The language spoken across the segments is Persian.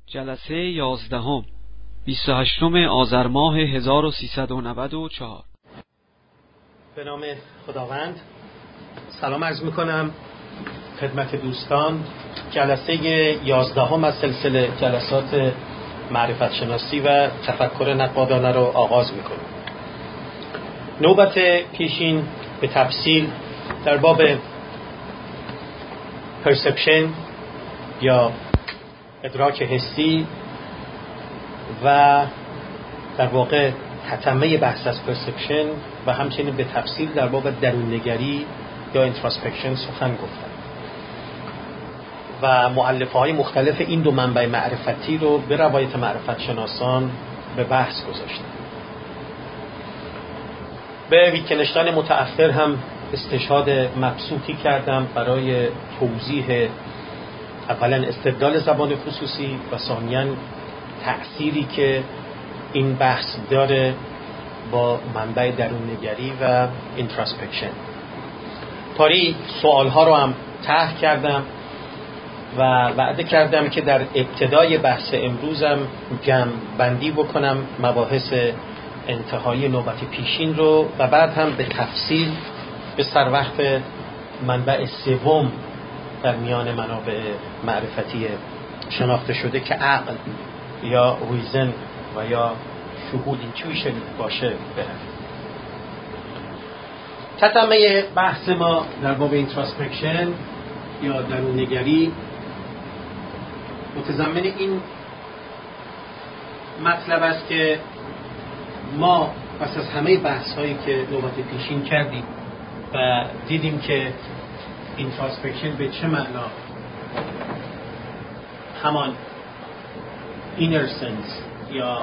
جلسه 11 28 آذر ماه 1394. به نام خداوند. سلام عرض میکنم خدمت دوستان. جلسه 11 از سلسله جلسات معرفت شناسی و تفکر نقادانه رو آغاز میکنم. نوبت پیشین به تفصیل در باب پرسپشن یا ادراک حسی و در واقع تتمه بحث از پرسپشن و همچنین به تفصیل در باب درون‌نگری یا انتراسپکشن سخن گفتم و مؤلفه‌های مختلف این دو منبع معرفتی رو به روایت معرفت شناسان به بحث گذاشتم. به ویتگنشتاین متأخر هم استشهاد مبسوطی کردم برای توضیح اولا استدلال زبان خصوصی و ثانیاً تأثیری که این بحث داره با منبع درون‌نگری و اینتراسپکشن. پاری سوالها رو هم طرح کردم و وعده کردم که در ابتدای بحث امروزم جمع بندی بکنم مباحث انتهایی نوبت پیشین رو و بعد هم به تفصیل به سر وقت منبع سوم در میان منابع معرفتی شناخته شده که عقل یا ریزن و یا شهود اینتویشن باشه برم. تتمه بحث ما در باب اینتراسپکشن یا درون‌نگری متضمن این مطلب است که ما پس از همه بحث هایی که نوبت پیشین کردیم و دیدیم که اینتراسپکشن به چه معنا همان اینر سنس یا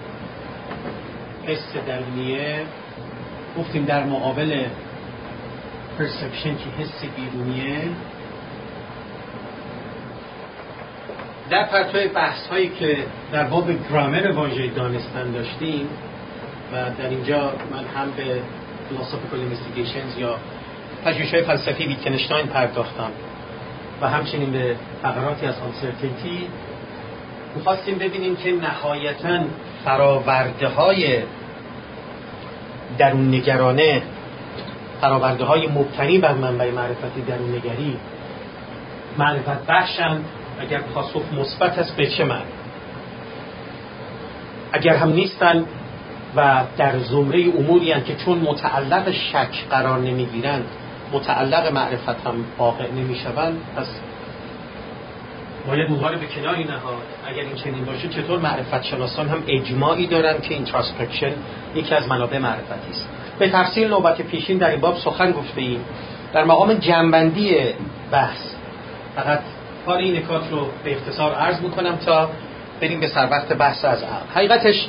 حس درونیه، گفتیم در مقابل پرسپشن که حس بیرونیه. در پرتو بحث هایی که در باب گرامر واژه دانستن داشتیم و در اینجا من هم به philosophical investigations یا پژوهش‌های فلسفی ویتگنشتاین پرداختم و همچنین به فقراتی از uncertainty. می‌خواستیم ببینیم که نهایتاً فراورده‌های درون‌نگرانه، فراورده‌های مبتنی بر منبع معرفتی درون‌نگری معرفت بخشند. اگر پاسخ مثبت است به چه معنی؟ اگر هم نیستند و در زمره اموری هستند که چون متعلق شک قرار نمیگیرند متعلق معرفت هم واقع نمیشوند، پس باید اونها رو به کناری نهاد. اگر این چنین باشه چطور معرفت شناسان هم اجماعی دارند که اینتراسپکشن یکی از منابع معرفتی است؟ به تفصیل نوبت پیشین در این باب سخن گفته ایم. در مقام جمع‌بندی بحث فقط کار این نکات رو به اختصار عرض میکنم تا بریم به سر وقت بحث از عقل. حقیقتش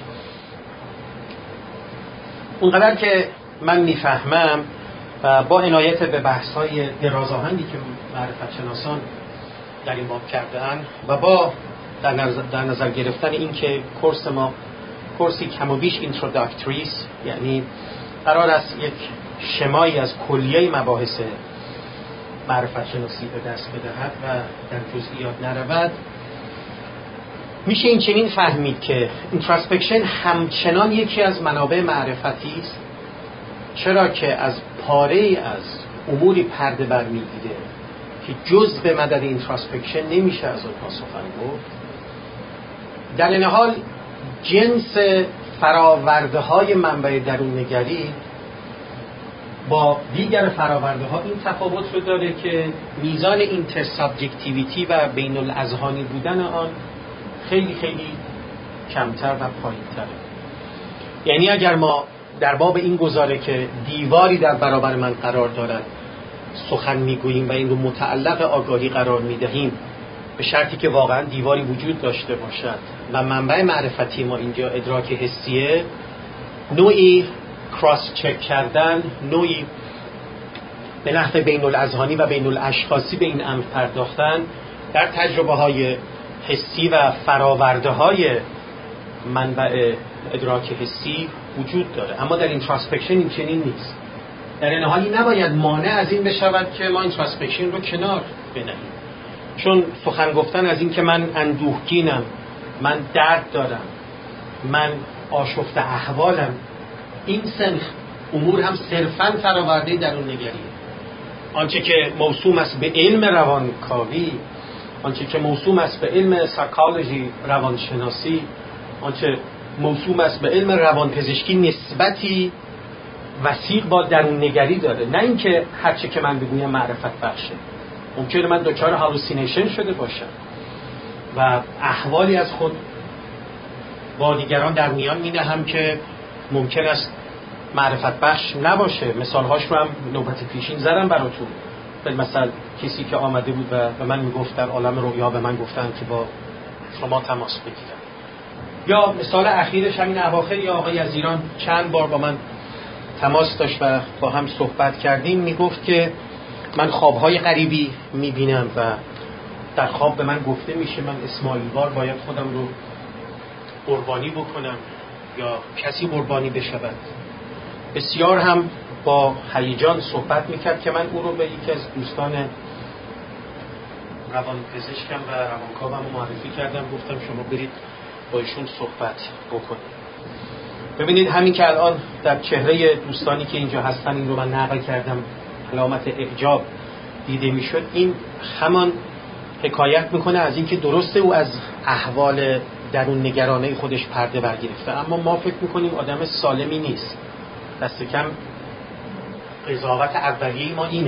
اونقدر که من میفهمم و با عنایت به بحث‌های درازآهنگی که معرفت شناسان در این باب کردن و با در نظر گرفتن این که کورس ما کورسی کم و بیش اینتروداکتوری است، یعنی قرار است یک شمایی از کلیه مباحث معرفت شناسی به دست بدهد و در جزئیات نرود، میشه این چنین فهمید که اینتراسپکشن همچنان یکی از منابع معرفتی است، چرا که از پاره از اموری پرده برمیگیره که جز به مدد اینتراسپکشن نمیشه از اونها سخن گفت. در این حال جنس فراورده های منبع درون‌نگری با دیگر فراورده ها این تفاوت رو داره که میزان اینترسابجکتیویتی و بین الاذهانی بودن آن خیلی خیلی کمتر و پایین‌تره. یعنی اگر ما در باب این گزاره که دیواری در برابر من قرار دارد سخن میگوییم و این رو متعلق آگاهی قرار میدهیم به شرطی که واقعا دیواری وجود داشته باشد و منبع معرفتی ما اینجا ادراک حسیه، نوعی کراس چک کردن، نوعی به نحو بین الاذهانی و بین الاشخاصی به این امر پرداختن در تجربه های حسی و فراورده های منبع ادراک حسی وجود داره. اما در اینتراسپکشن این چنین نیست. در این حالی نباید مانع از این بشود که ما اینتراسپکشن رو کنار بنهیم، چون سخن گفتن از این که من اندوهگینم من درد دارم، من آشفته احوالم، این سنخ امور هم صرفاً فراورده درون نگریه. آنچه که موسوم است به علم روانکاوی، آنچه که موسوم است به علم سایکولوژی روانشناسی، آنچه موسوم است به علم روانپزشکی نسبتی وسیق با درون نگری داره، نه اینکه هرچه که من بگویم معرفت بخشه. ممکنه من دچار هالوسینیشن شده باشم و احوالی از خود با دیگران در میان می‌نهم که ممکن است معرفت بخش نباشه. مثالهاش رو هم نوبت پیشین زدم براتون. مثلا کسی که آمده بود و به من میگفت در عالم رویا به من گفتن که با شما تماس بگیرم. یا مثال اخیرش همین اواخر یا آقای از ایران چند بار با من تماس داشت و با هم صحبت کردیم. میگفت که من خوابهای غریبی میبینم و در خواب به من گفته میشه من اسماعیل وار باید خودم رو قربانی بکنم یا کسی قربانی بشود. بسیار هم با هیجان صحبت میکرد که من او رو به یکی از دوستان روانپزشکم و روانکاوم معرفی کردم. گفتم شما برید با ایشون صحبت بکنید. ببینید همین که الان در چهره دوستانی که اینجا هستن این رو من نقل کردم علامت اعجاب دیده میشد. این همان حکایت میکنه از اینکه درسته او از احوال درون نگرانه خودش پرده برگرفته، اما ما فکر میکنیم آدم سالمی نیست. دست کم قضاوت اولیه ما اینه.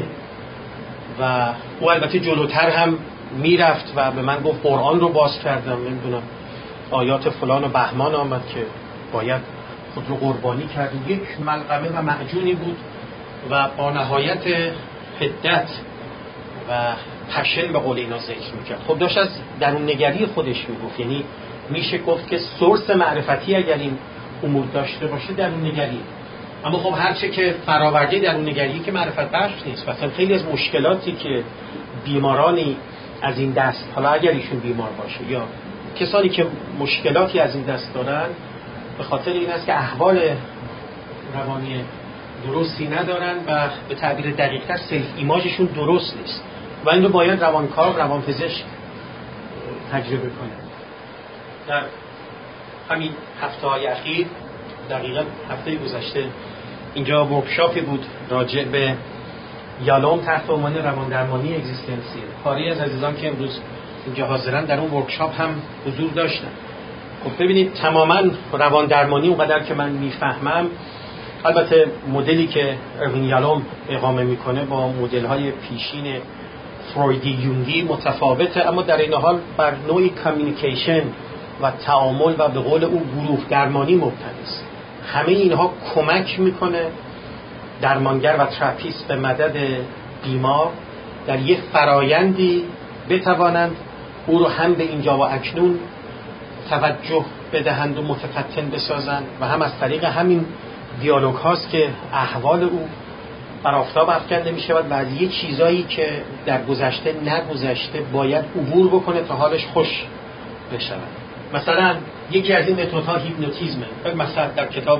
و او البته جلوتر هم میرفت و به من گفت قرآن رو باز کردم، نمیدونم آیات فلان و بهمان آمد که باید خود رو قربانی کرد. یک ملغمه و معجونی بود و با نهایت حدت و پشن به قول اینا ذکر میکرد. خب داشت از درون نگری خودش میگفت، یعنی میشه گفت که سورس معرفتی اگر این امور داشته باشه درون نگری. اما خب هرچه که فراورده درون نگری که معرفت بخش نیست. مثلا خیلی از مشکلاتی که بیمارانی از این دست، حالا اگر ایشون بیمار باشه یا کسانی که مشکلاتی از این دست دارن، به خاطر این است که احوال روانی درستی ندارن و به تعبیر دقیق‌تر سلف ایماژشون درست نیست و این رو باید روانکاو، روانپزشک تجربه کنه. در همین هفته‌های اخیر، دقیقاً هفته گذشته، اینجا ورکشاپی بود راجع به یالوم تحت عنوان رواندرمانی اگزیستانسیل. پاری از عزیزان که امروز اینجا حاضرن در اون ورکشاپ هم حضور داشتن. خب ببینید تماماً رواندرمانی اونقدر که من میفهمم، البته مدلی که اروین یالوم اقامه میکنه با مدل‌های پیشین فرویدی یونگی متفاوته، اما در این حال بر نوعی کامیونیکیشن و تعامل و به قول او گروه درمانی مبتنی است. همه اینها کمک میکنه درمانگر و تراپیست به مدد بیمار در یک فرایندی بتوانند او رو هم به اینجا و اکنون توجه بدهند و متفتن بسازند و هم از طریق همین دیالوگ هاست که احوال او بر آفتاب افکنده می شود و از یه چیزایی که در گذشته نگذشته باید عبور بکنه تا حالش خوش بشود. مثلا یکی از این متدها هیپنوتیزمه. مثلا در کتاب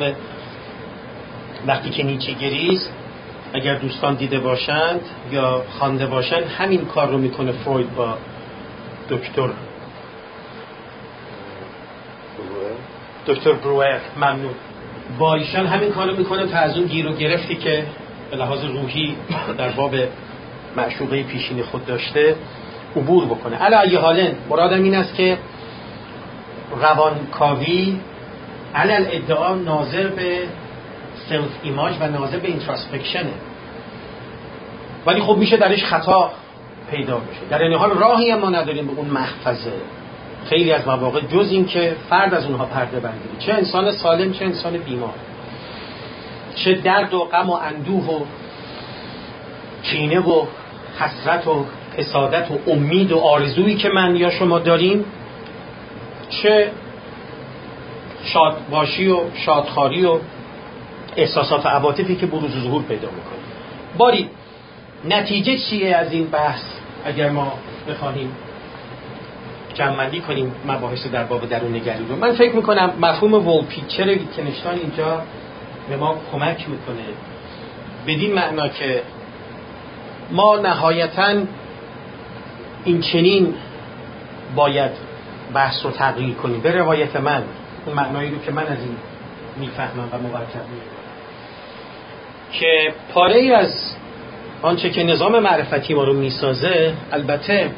وقتی که نیچه گریست، اگر دوستان دیده باشند یا خوانده باشند، همین کار رو میکنه فروید با دکتر بروئر. ممنون. با ایشان همین کار رو میکنه تا از اون گیر و گرفتی که به لحاظ روحی در باب معشوقه پیشین خود داشته عبور بکنه. علی ای حال مرادم این است که روانکاوی علل ادعا ناظر به سلف ایماژ و ناظر به اینتراسپکشنه، ولی خب میشه درش خطا پیدا بشه. در این حال راهی هم ما نداریم به اون محفظه خیلی از مواقع جز این که فرد از اونها پرده برداره، چه انسان سالم چه انسان بیمار، چه درد و غم و اندوه و کینه و حسرت و حسادت و امید و آرزویی که من یا شما داریم، چه شادباشی و شادخواری و احساسات و عواطفی که بروز و ظهور پیدا میکنه. باری نتیجه چیه از این بحث اگر ما بخواهیم جمع‌بندی کنیم مباحث در باب درون نگری رو؟ من فکر میکنم مفهوم وول پیکچر ویتکنشتاین اینجا به ما کمک میکنه بدین معنا که ما نهایتاً این چنین باید بحث رو تغییر کنیم به روایت من، اون معنایی رو که من از این میفهمم و موجه می‌کنم، که پاره ای از آنچه که نظام معرفتی ما رو میسازه، البته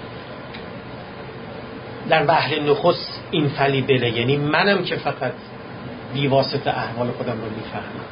در بحر نخست این فلیبله، یعنی منم که فقط بیواسطه احوال خودم رو میفهمم،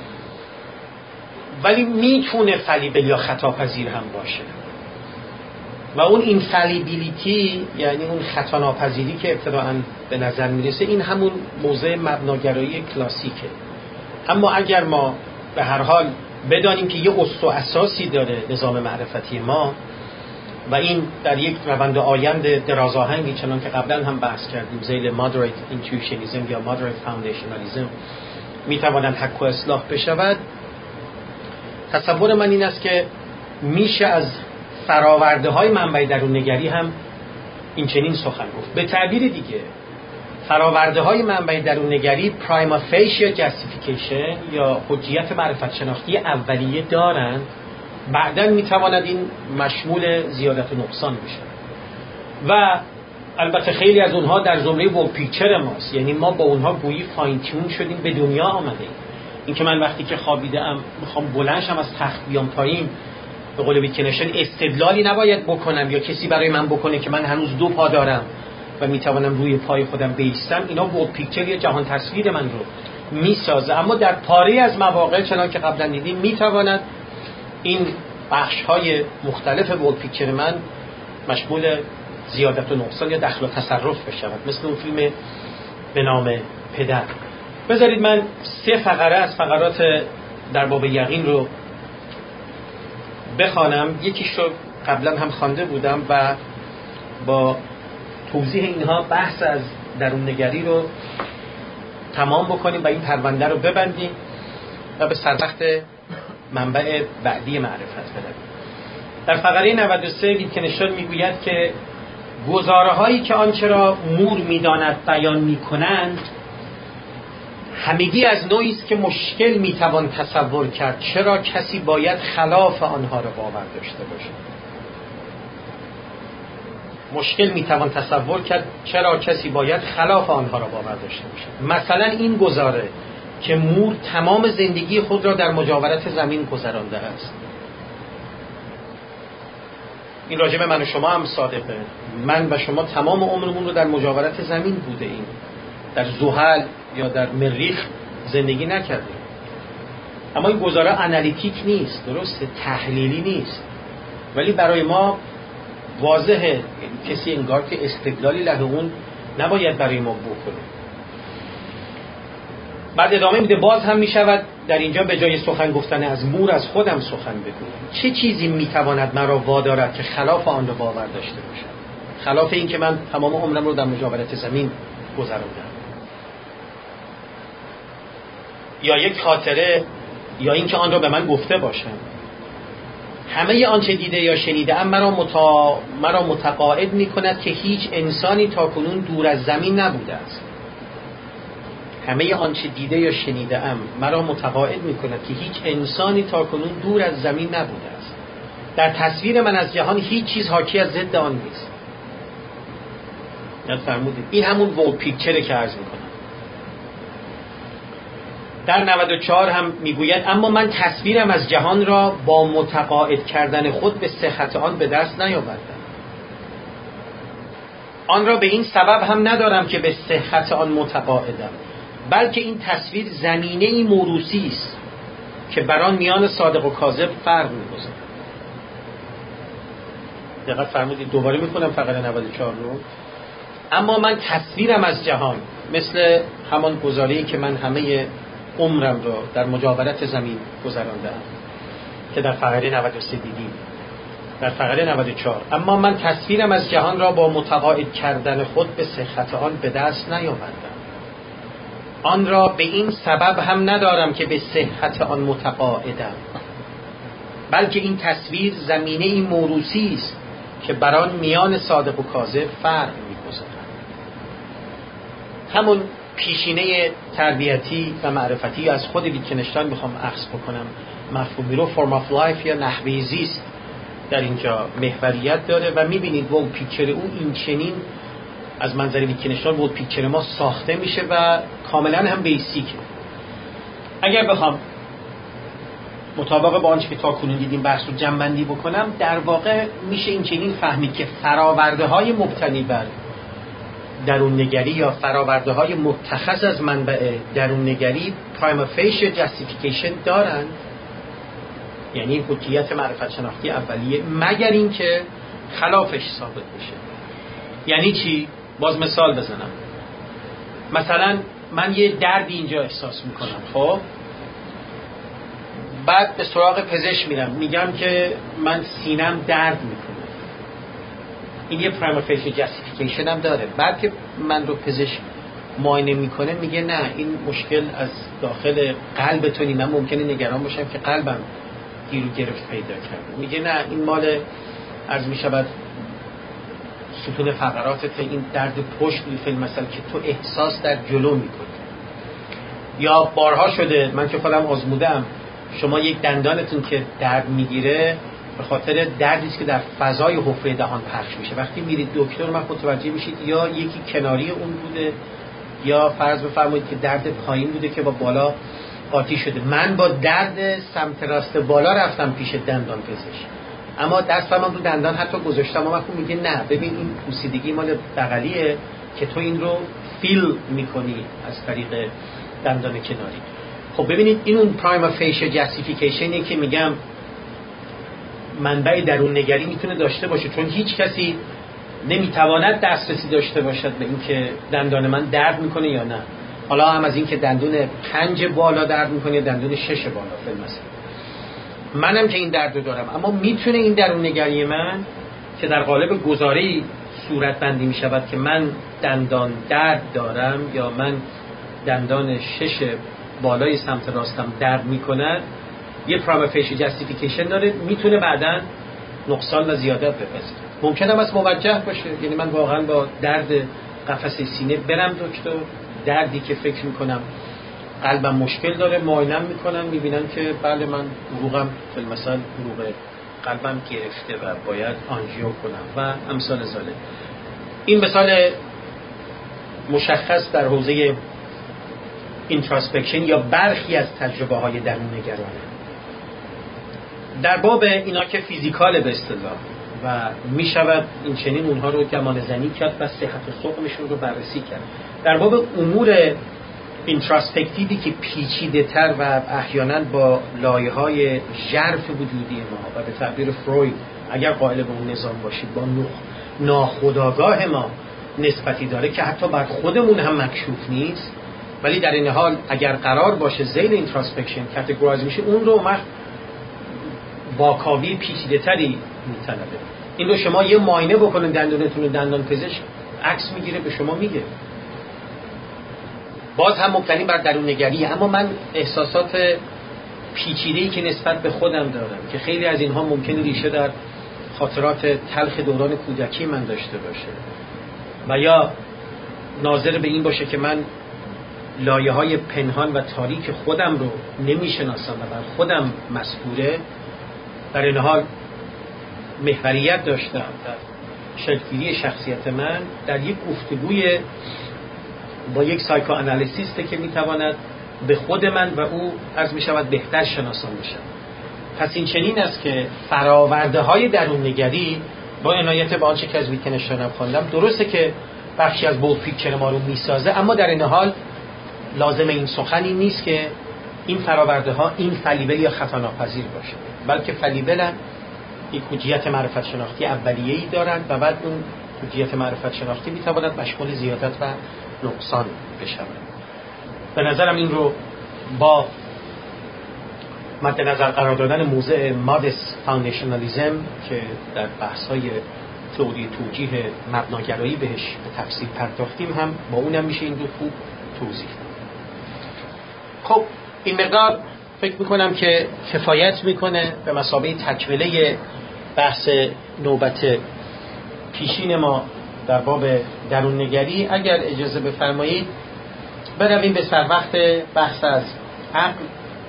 ولی میتونه فلیبل یا خطاپذیر هم باشه. و اون اینفلیبیلیتی، یعنی اون خطاناپذیری که ابتداءً به نظر میرسه، این همون موضع مبناگرایی کلاسیکه. اما اگر ما به هر حال بدانیم که یه اصل و اساسی داره نظام معرفتی ما و این در یک روند آینده درازآهنگی چنان که قبلا هم بحث کردیم ذیل moderate intuitionism یا moderate foundationalism میتواند حک و اصلاح بشود، تصور من این است که میشه از فراورده های منبع درون نگری هم این چنین سخن گفت. به تعبیر دیگه فراورده های منبع درون نگری پرایما فیشیا جاستیفیکیشن یا حجیت معرفت شناختی اولیه دارند، بعداً میتواند این مشمول زیادت و نقصان بشه و البته خیلی از اونها در زمره ورلد پیکچر ماست، یعنی ما با اونها گویی فاین تیون شدیم، به دنیا آمده ایم. این که من وقتی که خوابیدم میخوام بلند شم از تخت بیام پایین، به قول ویتکنشن استدلالی نباید بکنم یا کسی برای من بکنه که من هنوز 2 پا دارم و میتوانم روی پای خودم بایستم. اینا ورلد پیکچر یا جهان تصویر من رو میسازه، اما در پاره از مواقع چنان که قبلا دیدیم میتواند این بخش های مختلف ورلد پیکچر من مشمول زیادت و نقصان یا دخل و تصرف بشود، مثل اون فیلم به نام پدر. بذارید من 3 فقره از فقرات در باب یقین رو بخوانم. یکیش رو قبلا هم خوانده بودم و با توضیح اینها بحث از درون نگری رو تمام بکنیم و این پرونده رو ببندیم و به سربخت منبع بعدی معرفت برویم. در فقره 93 ویتکنشتاین میگوید که گزاره هایی که آنچه را مور میداند بیان میکنند همگی از نوعی است که مشکل میتوان تصور کرد چرا کسی باید خلاف آنها را باور داشته باشد. مشکل میتوان تصور کرد چرا کسی باید خلاف آنها را باور داشته باشد. مثلا این گزاره که مور تمام زندگی خود را در مجاورت زمین گذرانده است. این راجع به من و شما هم صادقه. من و شما تمام عمرمون رو در مجاورت زمین بوده ایم، در زحل یا در مریخ زندگی نکردیم. اما این گزاره آنالیتیک نیست، درسته، تحلیلی نیست، ولی برای ما واضحه. یعنی کسی انگار که استدلالی له اون نباید برای ما بکنه. بعد ادامه میده باز هم میشود در اینجا به جای سخن گفتن از مور از خودم سخن بگویم. چه چیزی میتواند مرا وادارد که خلاف آن را باور داشته باشم، خلاف این که من تمام عمرم رو در مجاورت زمین گذراندم؟ یا یک خاطره، یا این که آن را به من گفته باشم. همه آنچه دیده یا شنیده ام مرا متقاعد می کند که هیچ انسانی تاکنون دور از زمین نبوده است. همه آنچه دیده یا شنیده ام مرا متقاعد می کند که هیچ انسانی تاکنون دور از زمین نبوده است. در تصویر من از جهان هیچ چیز حاکی از ضد آن نیست. یاد فرمودید این همون ورلد پیکچره که عرض میکنم. در 94 هم میگوید اما من تصویرم از جهان را با متقاعد کردن خود به صحت آن به دست نیاوردم. آن را به این سبب هم ندارم که به صحت آن متقاعدم، بلکه این تصویر زمینه‌ای موروثی است که بر آن میان صادق و کاذب فرق می‌گذارد. دقت فرمودید. دوباره میخونم فقره 94 رو. اما من تصویرم از جهان مثل همان گزاره‌ای که من همه عمرم رو در مجاورت زمین گذراندم که در فقره 93 دیدیم. در فقره 94 اما من تصویرم از جهان را با متقاعد کردن خود به صحت آن به دست نیاوردم. آن را به این سبب هم ندارم که به صحت آن متقاعدم، بلکه این تصویر زمینه‌ای موروثی است که بر آن میان صادق و کاذب فرق می‌گذارد. همون پیشینه تربیتی و معرفتی از خود ویتکنشتاین میخوام اخذ بکنم. مفهومی رو فرم آف لایف یا نحوه زیست در اینجا محوریت داره و میبینید ورلد پیکچر او این چنین از منظر ویتکنشتاین ورد پیکچر ما ساخته میشه و کاملا هم بیسیکه. اگر بخوام مطابق با آنچه که تا کنون دیدیم بحث رو جمع‌بندی بکنم، در واقع میشه این چنین فهمید که فراورده‌های مبتنی بر درون‌نگری یا فراورده‌های متخذ از منبع درون‌نگری پرایم فیشل جاستیفیکیشن دارن، یعنی حجیت معرفت شناختی اولیه، مگر اینکه خلافش ثابت بشه. یعنی چی؟ باز مثال بزنم. مثلا من یه دردی اینجا احساس میکنم، خب بعد به سراغ پزشک میرم، میگم که من سینم درد میکنه. این یه پرایم فیشل جاستیفیکیشن هم داره. بعد که من رو پزشک معاینه میکنه میگه نه، این مشکل از داخل قلبتونی، من ممکنه نگران باشم که قلبم گیر و گرفت پیدا کرده. میگه نه، این مال عرض میشود ستون فقراتت، این درد پشت فیلم مثلا که تو احساس در جلو میکنی. یا بارها شده من که خودم آزمودم، شما یک دندانتون که درد میگیره به خاطر دردی است که در فضای حفره دهان پخش میشه. وقتی میرید دکتر من متوجه میشید یا یکی کناری اون بوده یا فرض بفرمایید که درد پایین بوده که با بالا قاطی شده. من با درد سمت راست بالا رفتم پیش دندان پزشک، اما دستم رو دندان حتی گذاشتم، اما خب میگه نه ببین این پوسیدگی مال بغلیه که تو این رو فیل میکنی از طریق دندان کناری. خب ببینید این اون پرایم فیشل جاستیفیکیشنی که میگم منبع درون نگری میتونه داشته باشه، چون هیچ کسی نمیتواند دسترسی داشته باشد به اینکه دندان من درد میکنه یا نه. حالا هم از اینکه دندون 5 بالا درد میکنه یا دندون 6 بالا مثلا. منم که این درد رو دارم، اما میتونه این درون نگری من که در قالب گزاره‌ای صورت بندی میشود که من دندان درد دارم یا من دندان 6 بالای سمت راستم درد میکند، یه پرایم فیشل جاستیفیکیشن داره، میتونه بعداً نقصان و زیادت بپذیره. ممکنه هم از موجه باشه، یعنی من واقعا با درد قفسه سینه برم دکتر، دردی که فکر میکنم قلبم مشکل داره، معاینم میکنم میبینم که بله من عروقم مثلا عروق قلبم گرفته و باید آنژیو کنم و امثال ذالک. این مثال مشخص در حوزه اینتراسپکشن یا برخی از تجربه های درون نگرانه. در باب اینا که فیزیکال به اصطلاح و میشود این چنین اونها رو گمان زنی کرد و صحت و سقمشون رو بررسی کرد. در باب امور اینتراسپکتیوی که پیچیده تر و احیانا با لایه های ژرف وجودی ما و به تعبیر فروید اگر قائل به اون نظام باشید با ناخودآگاه ما نسبتی داره که حتی بر خودمون هم مکشوف نیست، ولی در این حال اگر قرار باشه ذیل اینتراسپکشن کاتگورایز میشه، اون رو واکاوی پیچیده تری میطلبه. این رو شما یه معاینه بکنید دندونتون رو، دندان پزشک عکس میگیره به شما میگه. باز هم مبتنی بر درون نگری، اما من احساسات پیچیده‌ای که نسبت به خودم دارم که خیلی از اینها ممکنه ریشه در خاطرات تلخ دوران کودکی من داشته باشه و یا ناظر به این باشه که من لایه‌های پنهان و تاریک خودم رو نمیشناسم و بر خودم مسئوله. در این حال محوریت داشتم در شکل‌گیری شخصیت من در یک گفتگوی با یک سایکوآنالیسیسته که میتواند به خود من و او عرض میشود بهتر شناسان بشن. پس این چنین است که فراورده های درون نگری با عنایت به آنچه که از ویتکنشتاین خواندم، درسته که بخشی از ورد پیکچر ما رو میسازه، اما در این حال لازم این سخنی نیست که این فراورده ها این فلیبل یا خطا ناپذیر باشه، بلکه فلیبلن یک حجیت معرفت شناختی اولیه‌ای دارند و بعد اون حجیت معرفت شناختی میتواند مشمول زیادت و نقصان بشود. به نظرم این رو با مد نظر قرار دادن موضع مادس فاندیشنالیزم که در بحث‌های تئوری توجیه مبناگرایی بهش به تفصیل پرداختیم هم با اونم میشه این رو خوب توضیح داد. خب این مقدار فکر میکنم که کفایت میکنه به مثابه تکمله بحث نوبت پیشین ما در باب درون نگری. اگر اجازه بفرمایید برویم به سر وقت بحث از عقل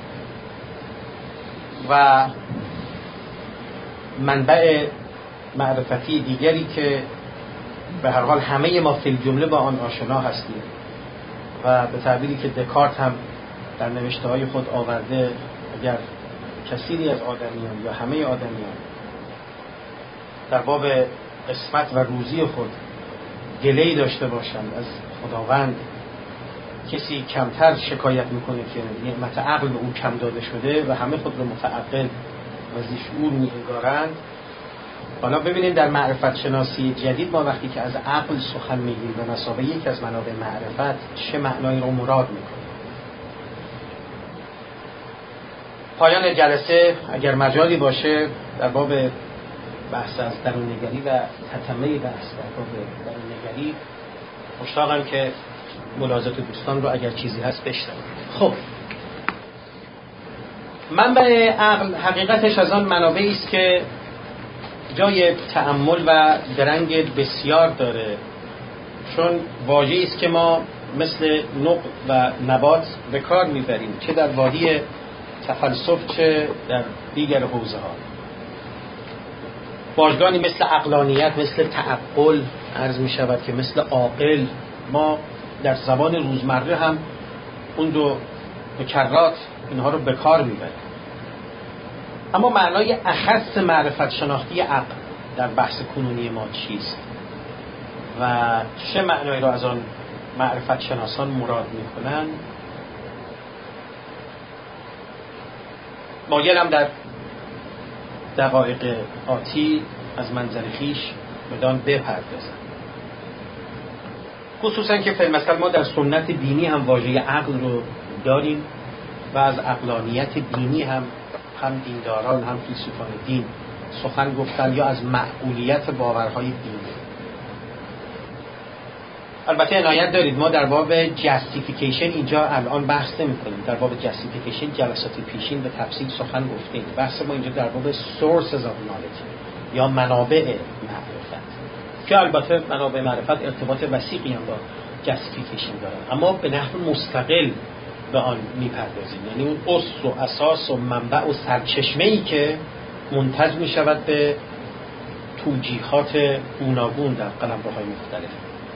و منبع معرفتی دیگری که به هر حال همه ما فی الجمله با آن آشنا هستیم و به تعبیری که دکارت هم در نوشته‌های خود آورده، اگر کثیری از آدمیان یا همه آدمیان در باب قسمت و روزی خود گله‌ای داشته باشند از خداوند، کسی کمتر شکایت میکنه که نعمت عقل به او کم داده شده و همه خود رو متعقل و ذی‌شعور می‌انگارند. حالا ببینید در معرفت شناسی جدید ما وقتی که از عقل سخن میگیم به مثابه یک از منابع معرفت چه معنایی رو مراد میکنیم. پایان جلسه اگر مجالی باشه در باب بحث از درون‌نگری و تتمه بحث در باب درون‌نگری مشتاقم که ملاحظات دوستان رو اگر چیزی هست بشنویم. خب منبع عقل حقیقتش از آن منابعی است که جای تأمل و درنگ بسیار داره، چون واژه‌ای است که ما مثل نقل و نبات به کار میبریم، چه در وادی تفلسف چه در دیگر حوزه‌ها. واژگانی مثل عقلانیت، مثل تعقل عرض می شود که مثل عاقل، ما در زبان روزمره هم اون دو مکررات اینها رو به کار میبریم. اما معنای اخص معرفت شناختی عقل در بحث کنونی ما چیست و چه معنایی را از آن معرفت شناسان مراد میکنن؟ مایلم در دقایق آتی از منظر خویش بدان بپردازم، خصوصا که فی المثل ما در سنت دینی هم واژه عقل رو داریم و از عقلانیت دینی هم دینداران هم فیلسوفان دین سخن گفتن، یا از معقولیت باورهای دینی. البته عنایت دارید ما در باب جستیفیکیشن اینجا الان بحث نمی کنیم. در باب جستیفیکیشن جلسات پیشین به تفصیل سخن گفتیم. بحث ما اینجا در باب sources of knowledge یا منابع معرفت، که البته منابع معرفت ارتباط وثیقی هم با جستیفیکیشن دارن، اما به نحو مستقل به آن میپردازیم. یعنی اون اصل و اساس و منبع و سرچشمه‌ای که منتج می شود به توجیهات گوناگون در قلمروهای مختلف.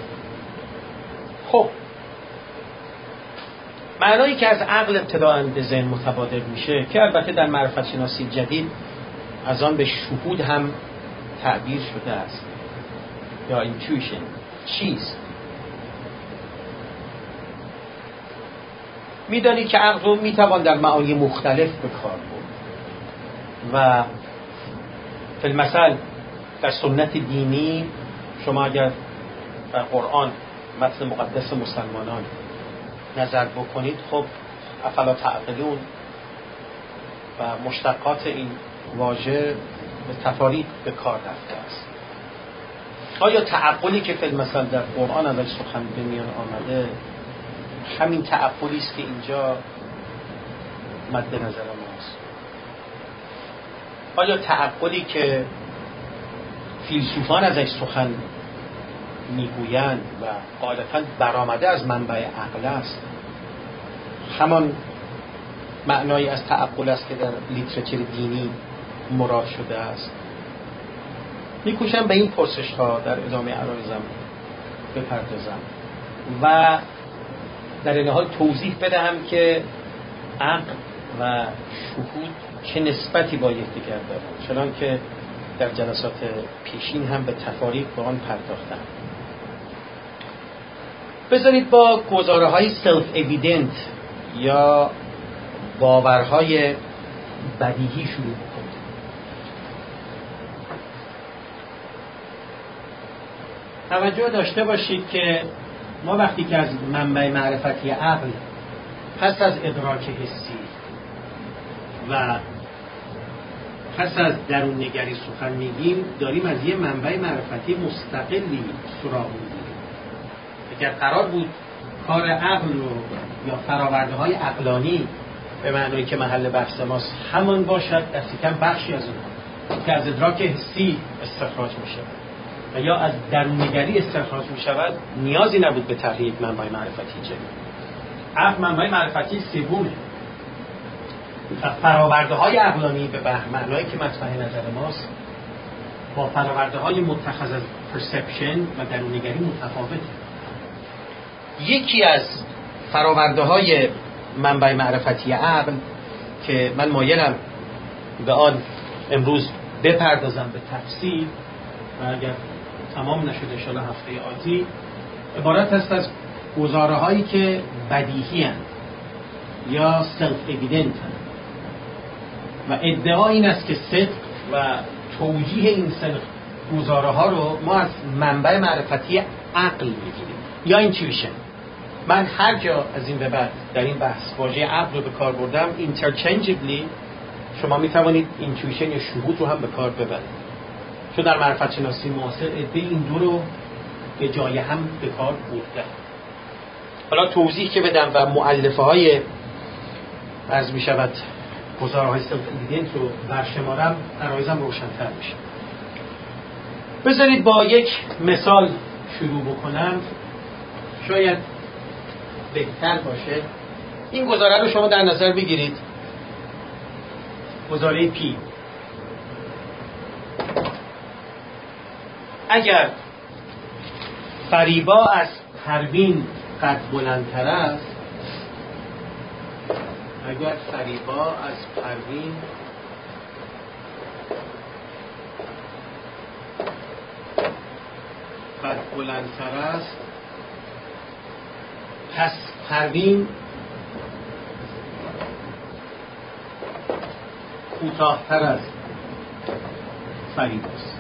خب معنایی که از عقل ابتداءً به ذهن متبادر میشه، که البته در معرفت شناسی جدید از آن به شهود هم تعبیر شده است یا اینتویشن، چیست؟ میدانی که عقل رو میتوان در معانی مختلف به کار برد و فی المثل در سنت دینی شما اگر در قرآن متن مقدس مسلمانان نظر بکنید، خب افلا تعقلون و مشتقات این واژه به تفاریق به کار رفته است. آیا تعقلی که فی المثل در قرآن ازش سخن به میان آمده همین تعقلی است که اینجا مد نظر ماست؟ آیا تعقلی که فیلسوفان ازش سخن میگویند و غالباً برآمده از منبع عقل است همان معنایی از تعقل است که در لیترچر دینی مراد شده است؟ میکوشم به این پرسش ها در ادامه عرایزم بپردازم و در این حال توضیح بدهم که عقل و شهود چه نسبتی با یکدیگر دارند، چنان که در جلسات پیشین هم به تفاریق با آن پرداختم. بذارید با گزاره‌های سلف اویدنت یا باورهای بدیهی شروع کنیم. توجه داشته باشید که ما وقتی که از منبع معرفتی عقل پس از ادراک حسی و پس از درون نگری سخن میگیم، داریم از یه منبع معرفتی مستقلی سراغ میگیریم. اگر قرار بود کار عقل رو یا فراورده های عقلانی به معنایی که محل بحث ماست همان باشد، دستی کم بخشی از اون که از ادراک حسی استخراج میشه و یا از درون‌نگری استخراج میشود، نیازی نبود به طرح یک منبع معرفتی جدید. عقل منبع معرفتی سومه و فراورده های عقلانی به معنایی که مطرح نظر ماست با فراورده های متخذ از پرسپشن و درونگری متفاوته. یکی از فراورده های منبع معرفتی عقل که من مایلم به آن امروز بپردازم به تفصیل و اگر تمام نشد ان شاءالله هفته آتی، عبارت است از گزاره هایی که بدیهی هستند یا سلف اوییدنت هستند و ادعا این است که صدق و توجیه این سلف گزاره ها رو ما از منبع معرفتی عقل میگیریم یا اینتویشن. من هر جا از این به بعد در این بحث واژه عقل رو به کار بردم اینترچنجبلی شما می توانید اینتویشن یا شهود رو هم به کار ببرید، چون در معرفت شناسی معاصر عده این دو رو به جای هم به کار بردن. حالا توضیح که بدم و مؤلفه های از می شود گزاره های سلف اوییدنت رو برشمارم عرایزم روشن‌تر میشه. بذارید با یک مثال شروع بکنم، شاید بهتر باشه. این گزاره رو شما در نظر بگیرید، گزاره پی. اگر فریبا از پروین قد بلندتر است، اگر فریبا از پروین قد بلندتر است، پس پروین کوتاه‌تر از فریباست.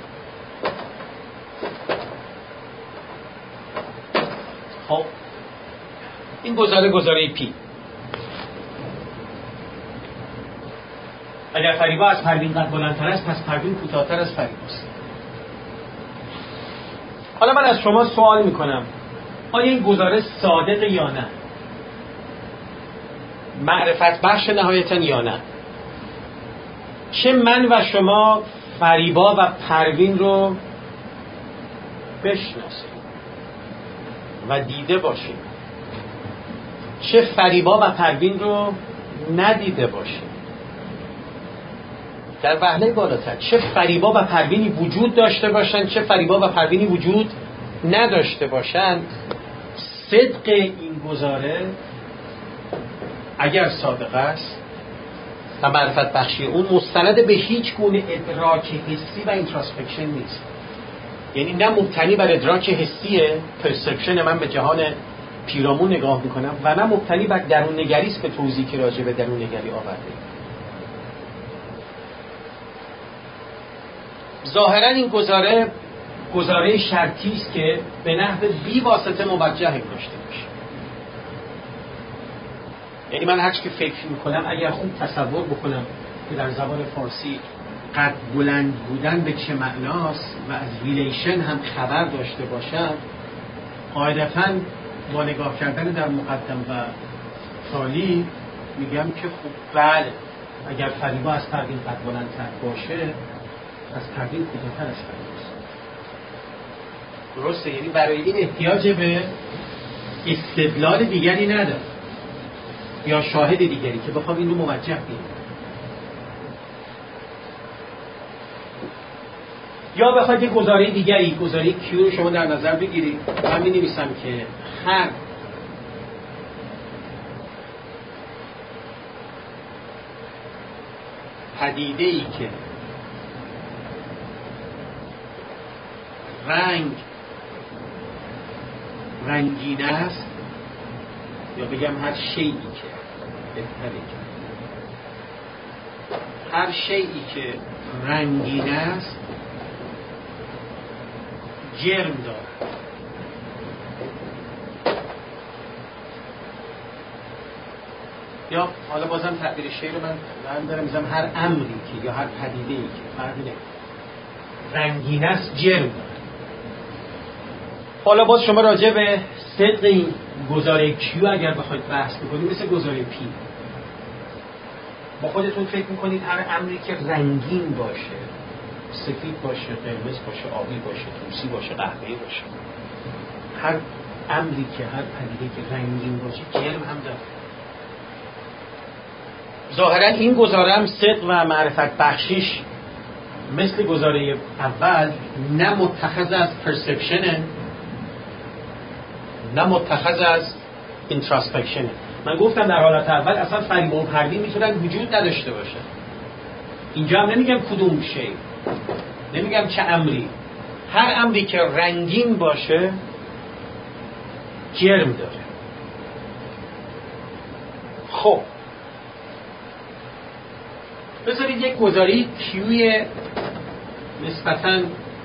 خب این گزاره پی. اگر فریبا از پروین قد بلندتر است، پس پروین کوتاه‌تر از فریباست. حالا من از شما سوال میکنم آیا این گزاره صادقه یا نه؟ معرفت بخش نهایتاً یا نه؟ چه من و شما فریبا و پروین رو بشناسیم و دیده باشیم، چه فریبا و پروین رو ندیده باشیم. در وهله بالاتر چه فریبا و پروینی وجود داشته باشند، چه فریبا و پروینی وجود نداشته باشند، صدق این گزاره اگر صادق است و معرفت بخشی اون مستند به هیچ گونه ادراک حسی و اینتراسپکشن نیست، یعنی نه مبتنی بر ادراک حسیه، پرسپشن من به جهان پیرامون نگاه میکنم، و نه مبتنی بر درون نگری است به توضیحی که راجع به درون نگری آورده. ظاهرا این گزاره شرطی است که به نحو بی واسطه موجه داشته باشه. یعنی من هرچی که فکر میکنم اگر خوب تصور بکنم که در زبان فارسی قد بلند بودن به چه معناست و از ریلیشن هم خبر داشته باشم، قاعدتاً با نگاه کردن در مقدم و تالی میگم که خب بله، اگر فریبا از پروین قد بلندتر باشه از پروین کوتاه‌تر از فریباست. درسته؟ یعنی برای این احتیاج به استدلال دیگری نداره یا شاهد دیگری که بخوام این رو موجه بگیرم. یا بخواید یک گزاره دیگری، گزاره کیو رو شما در نظر بگیرید. من می‌نویسم که هر پدیده‌ای که رنگین است، یا بگم هر شیئی که هر شیئی که رنگین است جرم دارد. یا حالا بازم تعبیر شعر رو من دارم میزم هر امری که یا هر پدیده‌ای که فرقی نمی‌کنه رنگین است جرم دارد. حالا باز شما راجع به صدق این گزاره کیو اگر بخواید بحث بکنید مثل گزاره پی، با خودتون فکر میکنید هر امری که رنگین باشه، سفید باشه، قرمز باشه، آبی باشه، طوسی باشه، قهوه‌ای باشه، هر امری که هر پدیده که رنگین باشه جرم هم داره. ظاهرا این گزاره هم صدق و معرفت بخشیش مثل گزاره اول نه متخذ از پرسپشنه نه متخذ از اینتراسپکشنه. من گفتم در حالت اول اصلا فریب و پروین میتونن وجود نداشته باشه. اینجا هم نمیگم کدوم شی، نمیگم چه امری، هر امری که رنگین باشه جرم داره. خب بذارید یک گزاره کیوی نسبتاً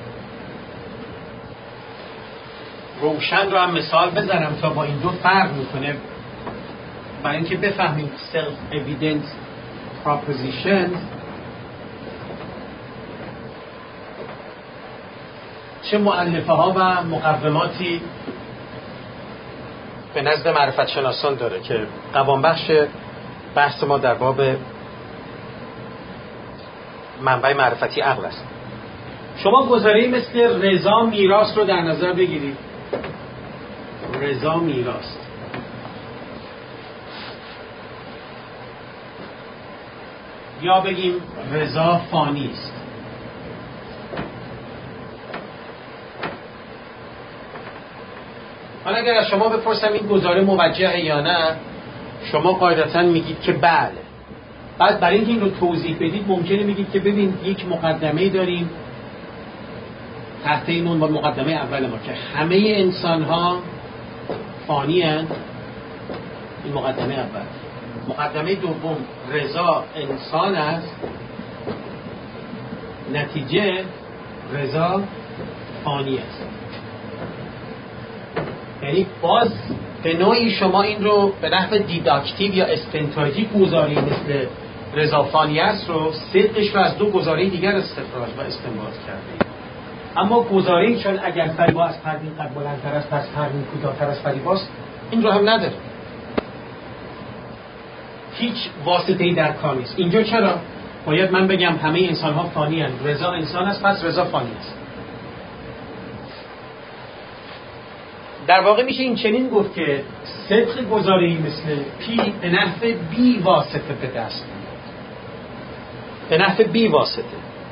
روشن رو هم مثال بزنم تا با این دو فرق میکنه، برای اینکه بفهمیم self evident propositions چه مؤلفه ها و مقوماتی به نزد معرفت شناسان داره که قوام بخش بحث ما در باب منبع معرفتی عقل است. شما گزاره‌ای مثل رضا میراث رو در نظر بگیرید. رضا میراث یا بگیم رضا فانی است. حالا اگر از شما بپرسم این گزاره موجهه یا نه، شما قاعدتاً میگید که بله. بعد برای اینکه این رو توضیح بدید ممکنه بگید که ببین یک مقدمه داریم تحت این عنوان، مقدمه اول ما که همه انسان ها فانی هستند. این مقدمه اول. مقدمه دوم رضا انسان است، نتیجه رضا فانی است. یعنی باز به نوعی شما این رو به نحو دیداکتیو یا استنتاجی گزاره‌ای مثل رضا فانی است رو صدقش رو از دو گزاره دیگر استخراج و استنباط کردید. اما گزاره‌ای چون اگر فریبا از پروین قد بلندتر است پس پروین کوتاه‌تر از فریباست، این رو هم نداره. هیچ واسطه‌ای در کار نیست. اینجا چرا باید من بگم همه انسان‌ها فانی هستند، رضا انسان است پس رضا فانی است؟ در واقع میشه این چنین گفت که صدق گزاره‌ای مثل پی به نحو بی واسطه به دست میاد، به نحو بی واسطه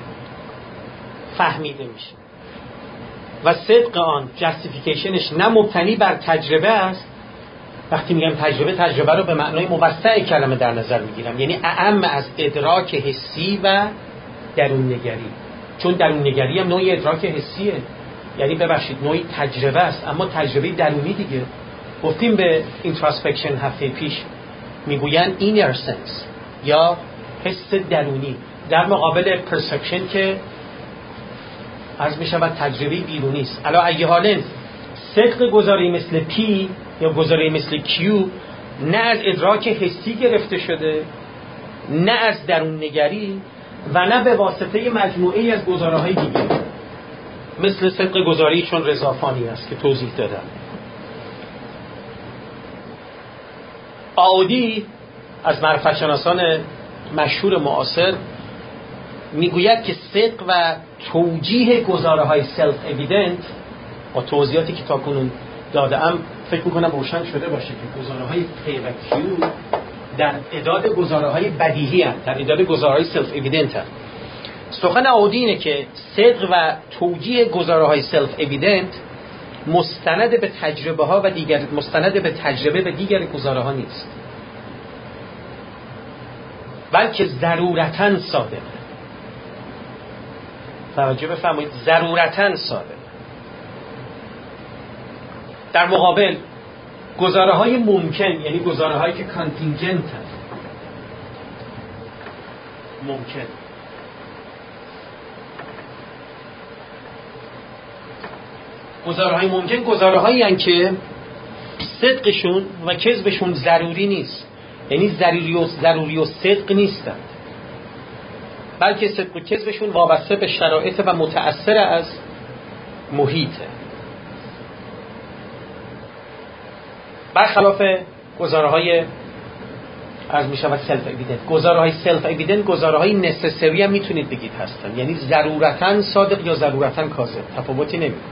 فهمیده میشه و صدق آن جستیفیکیشنش نه مبتنی بر تجربه است. وقتی میگم تجربه رو به معنای موسع کلمه در نظر میگیرم، یعنی اعم از ادراک حسی و درون نگری، چون درون نگری هم نوعی ادراک حسیه، یعنی ببخشید نوعی تجربه است اما تجربه درونی دیگه. گفتیم به اینتراسپکشن هفته پیش میگوین اینر سنس یا حس درونی در مقابل پرسپشن که عرض میشود تجربه بیرونی است. علا ای حالن صدق گزاره‌ای مثل پی یا گزاره‌ای مثل کیو نه از ادراک حسی گرفته شده، نه از درون نگری و نه به واسطه مجموعه‌ای از گزاره‌های دیگه، مثل صدق گزاره‌ای چون رضا فانی است که توضیح دادم. آودی از معرفت شناسان مشهور معاصر میگوید که صدق و توجیه گزاره‌های سلف اویدنت با توضیحاتی که تاکنون دادم فکر میکنم روشن شده باشه که گزاره‌های پی و کیو در اعداد گزاره‌های بدیهی هستند، در اعداد گزاره‌های سلف اویدنت هستند. سخن آودی اینه که صدق و توجیه گزاره‌های سلف اویدنت مستند به تجربه ها و دیگر مستند به تجربه و دیگر گزاره‌ها نیست، بلکه ضرورتاً صادقه. توجه بفرمایید، ضرورتاً صادقه. در مقابل گزاره‌های ممکن، یعنی گزاره‌هایی که کانتینجنت هست، ممکن، گزاره‌های ممکن گزاره‌هایی هستند که صدقشون و کذبشون ضروری نیست، یعنی ضروری و صدق نیستند، بلکه صدق و کذبشون وابسته به شرایط و متأثر از محیطه، برخلاف گزاره‌های از میشود سلف اویدنت. گزاره‌های سلف اویدنت گزاره‌های نسسری هم میتونید بگید هستن، یعنی ضرورتاً صادق یا ضرورتاً کاذب، تفاوتی نمیکنه.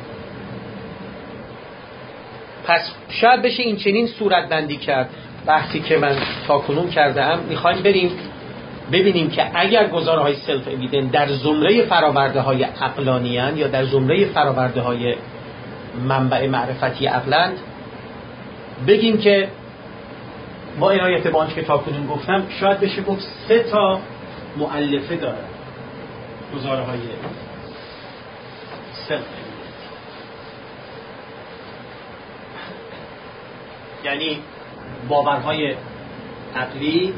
پس شاید بشه این چنین صورت بندی کرد بحثی که من تاکنون کرده ام. میخوایم بریم ببینیم که اگر گزارهای سلف اوییدنت در زمره فرآورده های عقلانی اند یا در زمره فرآورده های منبع معرفتی عقلند، بگیم که با عنایت به آنچه که تاکنون گفتم شاید بشه گفت 3 تا مؤلفه داره گزارهای سلف اوییدنت. یعنی باورهای عقلی،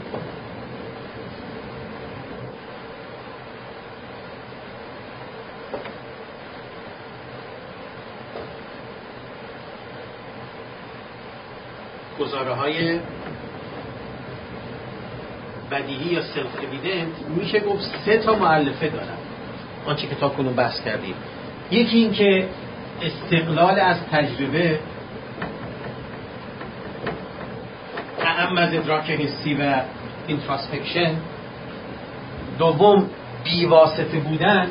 گزارهای بدیهی یا سلف اوییدنت، میشه گفت 3 تا مؤلفه دارن آنچه که تاکنون بحث کردیم. یکی این که استقلال از تجربه اهم از ادراک حسی و اینتراسپکشن. دوم بیواسطه بودن.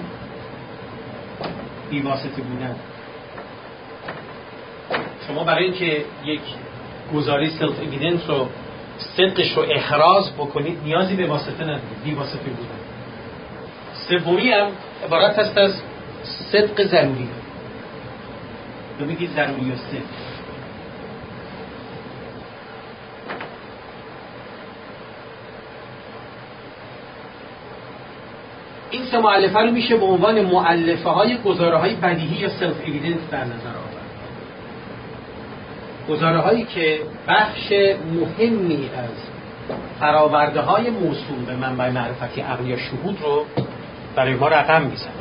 شما برای اینکه یک گزاری سلف اوییدنت رو صدقش رو احراز بکنید نیازی به واسطه ندارید، بیواسطه بودن. سومی هم عبارت است از صدق ضروری. تو میگید ضروری و صدق. این 3 مؤلفه رو میشه به عنوان مؤلفه های گزاره های بدیهی یا سلف اوییدنت در نظر آورد. گزاره هایی که بخش مهمی از فراورده های موصول به منبع معرفتی عقل یا شهود رو برای ما رقم میزنن.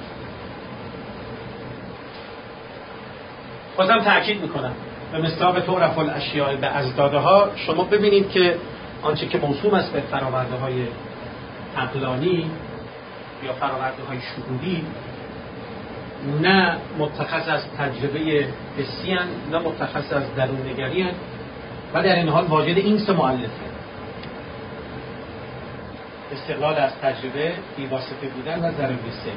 بازم تأکید میکنم به مصداق تعرف الاشیاء به ازدادها، شما ببینید که آنچه که موسوم است به فراورده های عقلانی یا فراورده های شهودی نه متخص از تجربه حسی اند، نه متخص از درون نگری اند و در این حال واجد این 3 مؤلفه: استقلال از تجربه، بیواسطه بودن و ضروری صدق.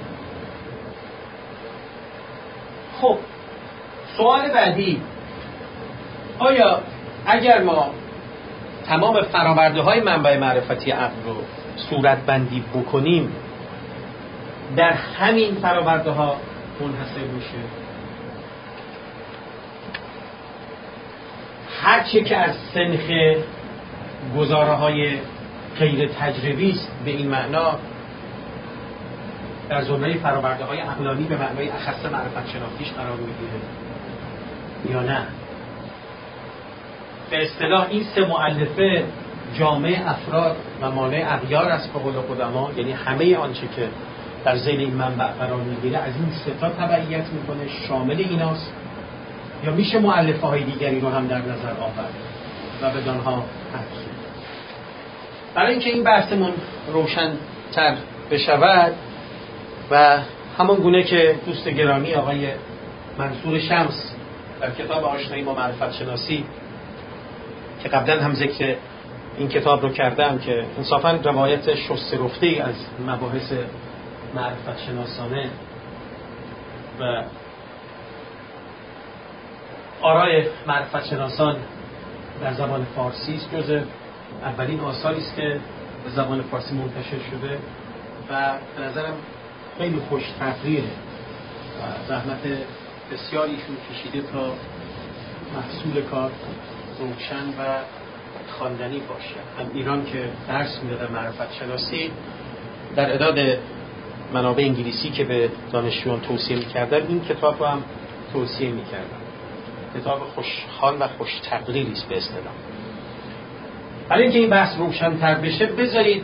خب سوال بعدی، آیا اگر ما تمام فراورده های منبع معرفتی عقل رو صورت بندی بکنیم در همین فراورده ها منحصر میشه؟ هر چه که از سنخ گزاره های غیر تجربی است به این معنا در زمره فراورده های عقلانی به معنای اخص معرفت شناختیش قرار میگیره یا نه؟ به اصطلاح این 3 مؤلفه جامع افراد و مانع اغیار است به قول قدما، یعنی همه آنچه که در ذیل این منبع قرار میگیره از این 3 تا تبعیت میکنه، شامل ایناست، یا میشه مؤلفه های دیگری رو هم در نظر آورد و بدانها حدس. برای اینکه این بحثمون روشن‌تر بشود و همان گونه که دوست گرامی آقای منصور شمس در کتاب آشنایی با معرفت شناسی که قبلا هم ذکر این کتاب رو کردم که انصافاً روایت شسته رفته‌ای از مباحث معرفت شناسانه و آرای معرفت شناسان در زبان فارسی است، جز اولین آثاری است که به زبان فارسی منتشر شده و به نظرم خیلی خوش تقریره و زحمت بسیاریشون کشیده تا محصول کار روشن و خواندنی باشه. هم ایران که درس میده در معرفت شناسی در اعداد منابع انگلیسی که به دانشجویان توصیه میکردن این کتاب رو هم توصیه میکردن. کتاب خوشخوان و خوش تقریری است به اصطلاح. برای اینکه این بحث روشن‌تر بشه بذارید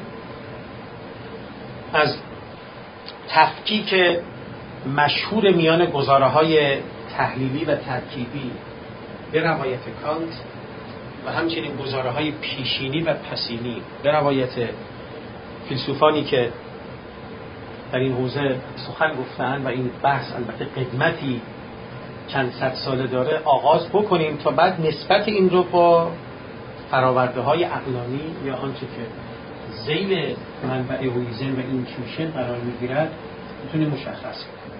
از تفکیک مشهور میان گزاره‌های تحلیلی و ترکیبی به روایت کانت و همچنین گزاره‌های پیشینی و پسینی به روایت فیلسوفانی که در این حوزه سخن گفتن و این بحث البته قدمتی چند صد ساله داره آغاز بکنیم تا بعد نسبت این رو با فراورده های عقلانی یا آنچه که ذیل منبع اویزن و اینتیوشن قرار میگیرد میتونیم مشخص کنیم.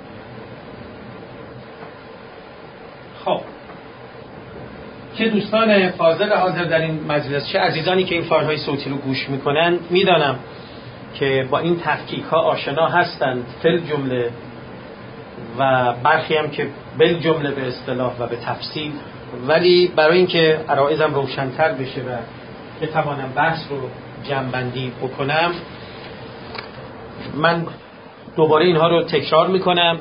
خب چه دوستان فاضل حاضر در این مجلس، چه عزیزانی که این فایل های صوتی رو گوش میکنن، میدانم که با این تفکیک ها آشنا هستند فل جمله و برخی هم که بل جمله به اصطلاح و به تفصیل، ولی برای اینکه عرایزم روشن‌تر بشه و بتوانم بحث رو جمع‌بندی بکنم، من دوباره اینها رو تکرار میکنم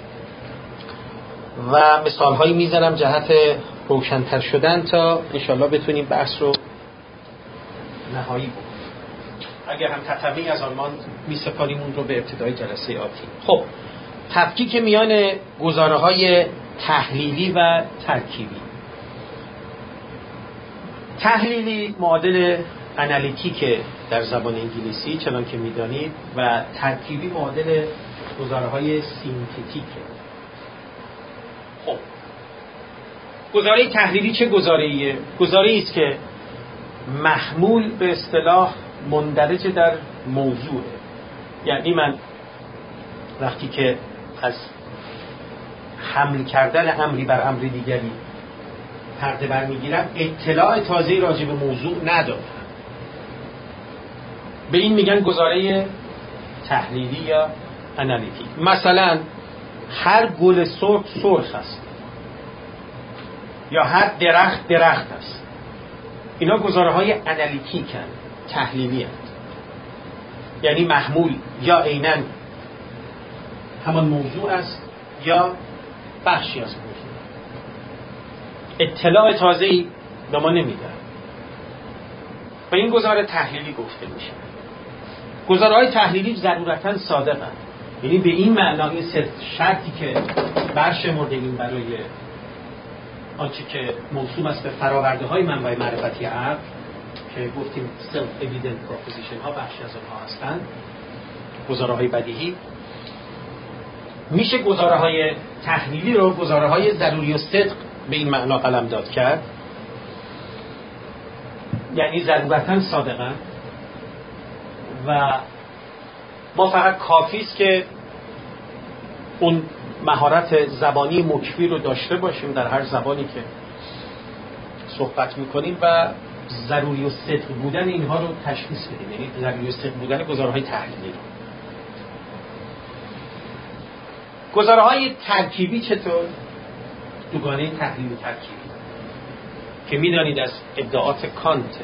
و مثال‌هایی میزنم جهت روشن‌تر شدن تا انشالله بتونیم بحث رو نهایی بکنیم. اگر هم تتمه از آن ماند میسپاریم اون رو به ابتدای جلسه آتی. خب، تفکیک میان گزاره‌های تحلیلی و ترکیبی. تحلیلی معادل انالیتیک در زبان انگلیسی چنان که میدانید و ترکیبی معادل گزاره‌های سینتتیکه. خب، گزاره تحلیلی چه گزاره‌ایه؟ گزاره‌ای است که محمول به اصطلاح مندرج در موضوعه. یعنی من وقتی که از حمل کردن امری بر امر دیگری پرده برمیگیرم، اطلاع تازه‌ای راجع به موضوع ندارم. به این میگن گزاره تحلیلی یا انالیتیک. مثلا هر گل سرخ سرخ است یا هر درخت درخت است. اینا گزاره‌های انالیتیک هستند، تحلیلی هستند. یعنی محمول یا عیناً همان موضوع است یا بخشی از موضوع. اطلاع تازه‌ای به ما نمیده. به این گزاره تحلیلی گفته میشه. گزاره‌های تحلیلی ضرورتاً صادقند. یعنی به این معنا این شرطی که برشمردیم برای آنچه که موسوم است به فرآورده‌های منبع معرفتی عقل که گفتیم self evident proposition ها بخشی از آنها هستند، گزاره‌های بدیهی، میشه گزاره‌های تحلیلی رو گزاره‌های ضروری و صدق به این معنا قلمداد کرد. یعنی ضرورتاً صادقاً و ما فقط کافی است که اون مهارت زبانی مکفی رو داشته باشیم در هر زبانی که صحبت میکنیم و ضروری و صدق بودن اینها رو تشخیص بدیم. یعنی ضروری و صدق بودن گزاره‌های تحلیلی رو. گزاره‌های ترکیبی چطور؟ دوگانه تحلیل و ترکیبی که میدانید از ادعاءات کانت،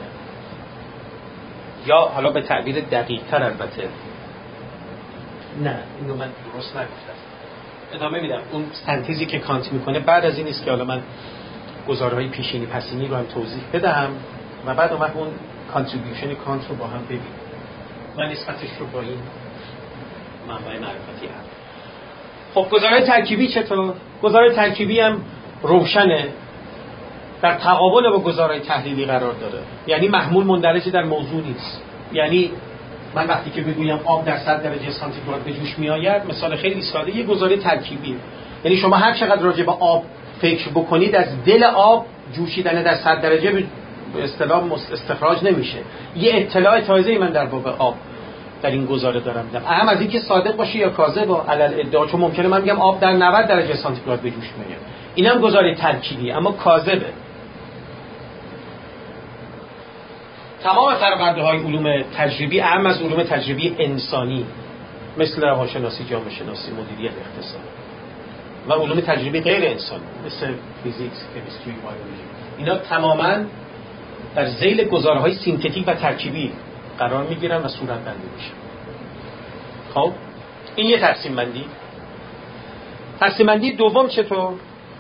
یا حالا به تعبیر دقیق‌تر البته، نه اینو من درست نگفتم، ادامه میدم. اون سنتزی که کانت میکنه بعد از این است که حالا من گزاره‌های پیشینی پسینی رو هم توضیح بدم و بعد اون کانتریبیوشن کانت رو با هم ببینیم و نسبتش رو با این منبع معرفتی هم. خب، گزاره ترکیبی چطور؟ گزاره ترکیبی هم روشنه، در تقابل با گزاره تحلیلی قرار داره. یعنی محمول مندرج در موضوع نیست. یعنی من وقتی که بگویم آب در 100 درجه سانتیگراد به جوش میآید، مثال خیلی ساده، یه گزاره ترکیبیه. یعنی شما هر چقدر راجع به آب فکر بکنید، از دل آب جوشیدن در 100 درجه به اصطلاح استخراج نمیشه. یه اطلاع تازه‌ای من در باب آب در این گزاره دارم میدم. اهم از این که صادق باشه یا کاذب با علل ادعا، چون ممکنه من بگم آب در 90 درجه سانتیگراد به جوش میاد. اینم گزاره ترکیبی اما کاذبه. تمام فرآورده‌های علوم تجربی، اهم از علوم تجربی انسانی مثل هواشناسی، جامعه شناسی، مدیریت، اقتصاد و علوم تجربی غیر انسانی مثل فیزیک، کیمستری، بیولوژی، اینا تماماً در ذیل گزاره‌های سینتتیک و ترکیبی قرار می‌گیرن و صورت‌بندی میشن. خب، این یه تقسیم بندی. تقسیم بندی دوم چطور؟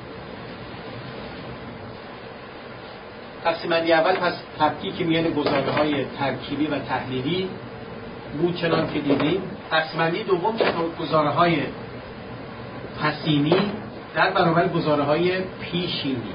تقسیم بندی اول پس تفکیک میان گزاره‌های ترکیبی و تحلیلی بود چنان که دیدیم. تقسیم بندی دوم چطور؟ گزاره‌های پسینی در برابر گزاره‌های پیشینی.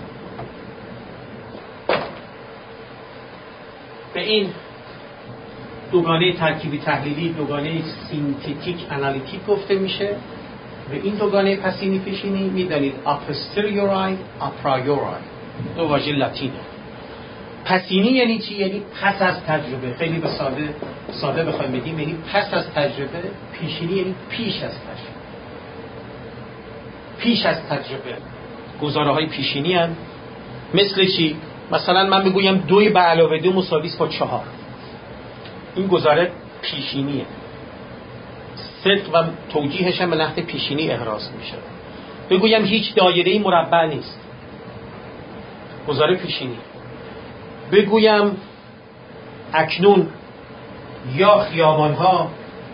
به این دوگانه ترکیبی تحلیلی دوگانه سینتتیک انالیتیک گفته میشه. به این دوگانه پسینی پیشینی میدانید اپوستریوری، اپرایوری، دو واژه لاتینه. پسینی یعنی چی؟ یعنی پس از تجربه. خیلی به ساده بخوایم بگیم یعنی پس از تجربه. پیشینی یعنی پیش از تجربه. پیش از تجربه گزاره‌های پیشینی هستند. مثل چی؟ مثلا من بگویم 2 به علاوه 2 مساوی است با 4. این گزاره پیشینیه. صدق و توجیهش هم به نحو پیشینی احراز میشه. بگویم هیچ دایره‌ای مربع نیست، گزاره پیشینی. بگویم اکنون یا خیابانها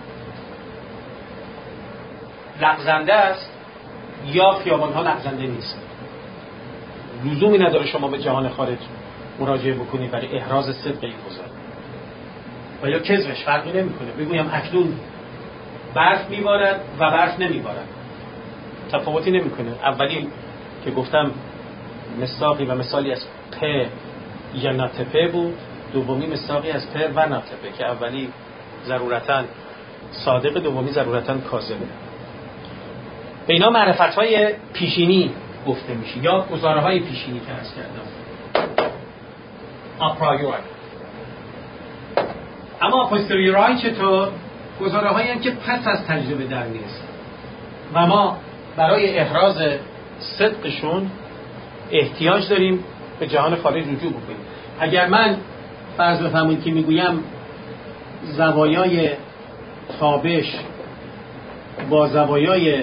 لغزنده است یا خیابانها لغزنده نیست. لزومی نداره شما به جهان خارج مراجعه بکنید برای احراز صدق این گزاره و یا کذبش، فرقی نمیکنه. بگویم اکنون برف میبارد و برف نمیبارد، تفاوتی نمیکنه. اولی که گفتم مصداقی و مثالی از پ یا نطپه بود، دومی مصداقی از پ و نطپه که اولی ضرورتاً صادق، دومی ضرورتاً کاذبه. به اینا معرفت‌های پیشینی گفته میشه یا گزاره‌های پیشینی که عرض کردم، آپرایوری. اما پوستریوری چطور؟ گزاره‌هایی هستند که پس از تجربه در میرسن و ما برای احراز صدقشون احتیاج داریم به جهان خارج رجوع بکنیم. اگر من فرض بفرمایید که میگویم زوایای تابش با زوایای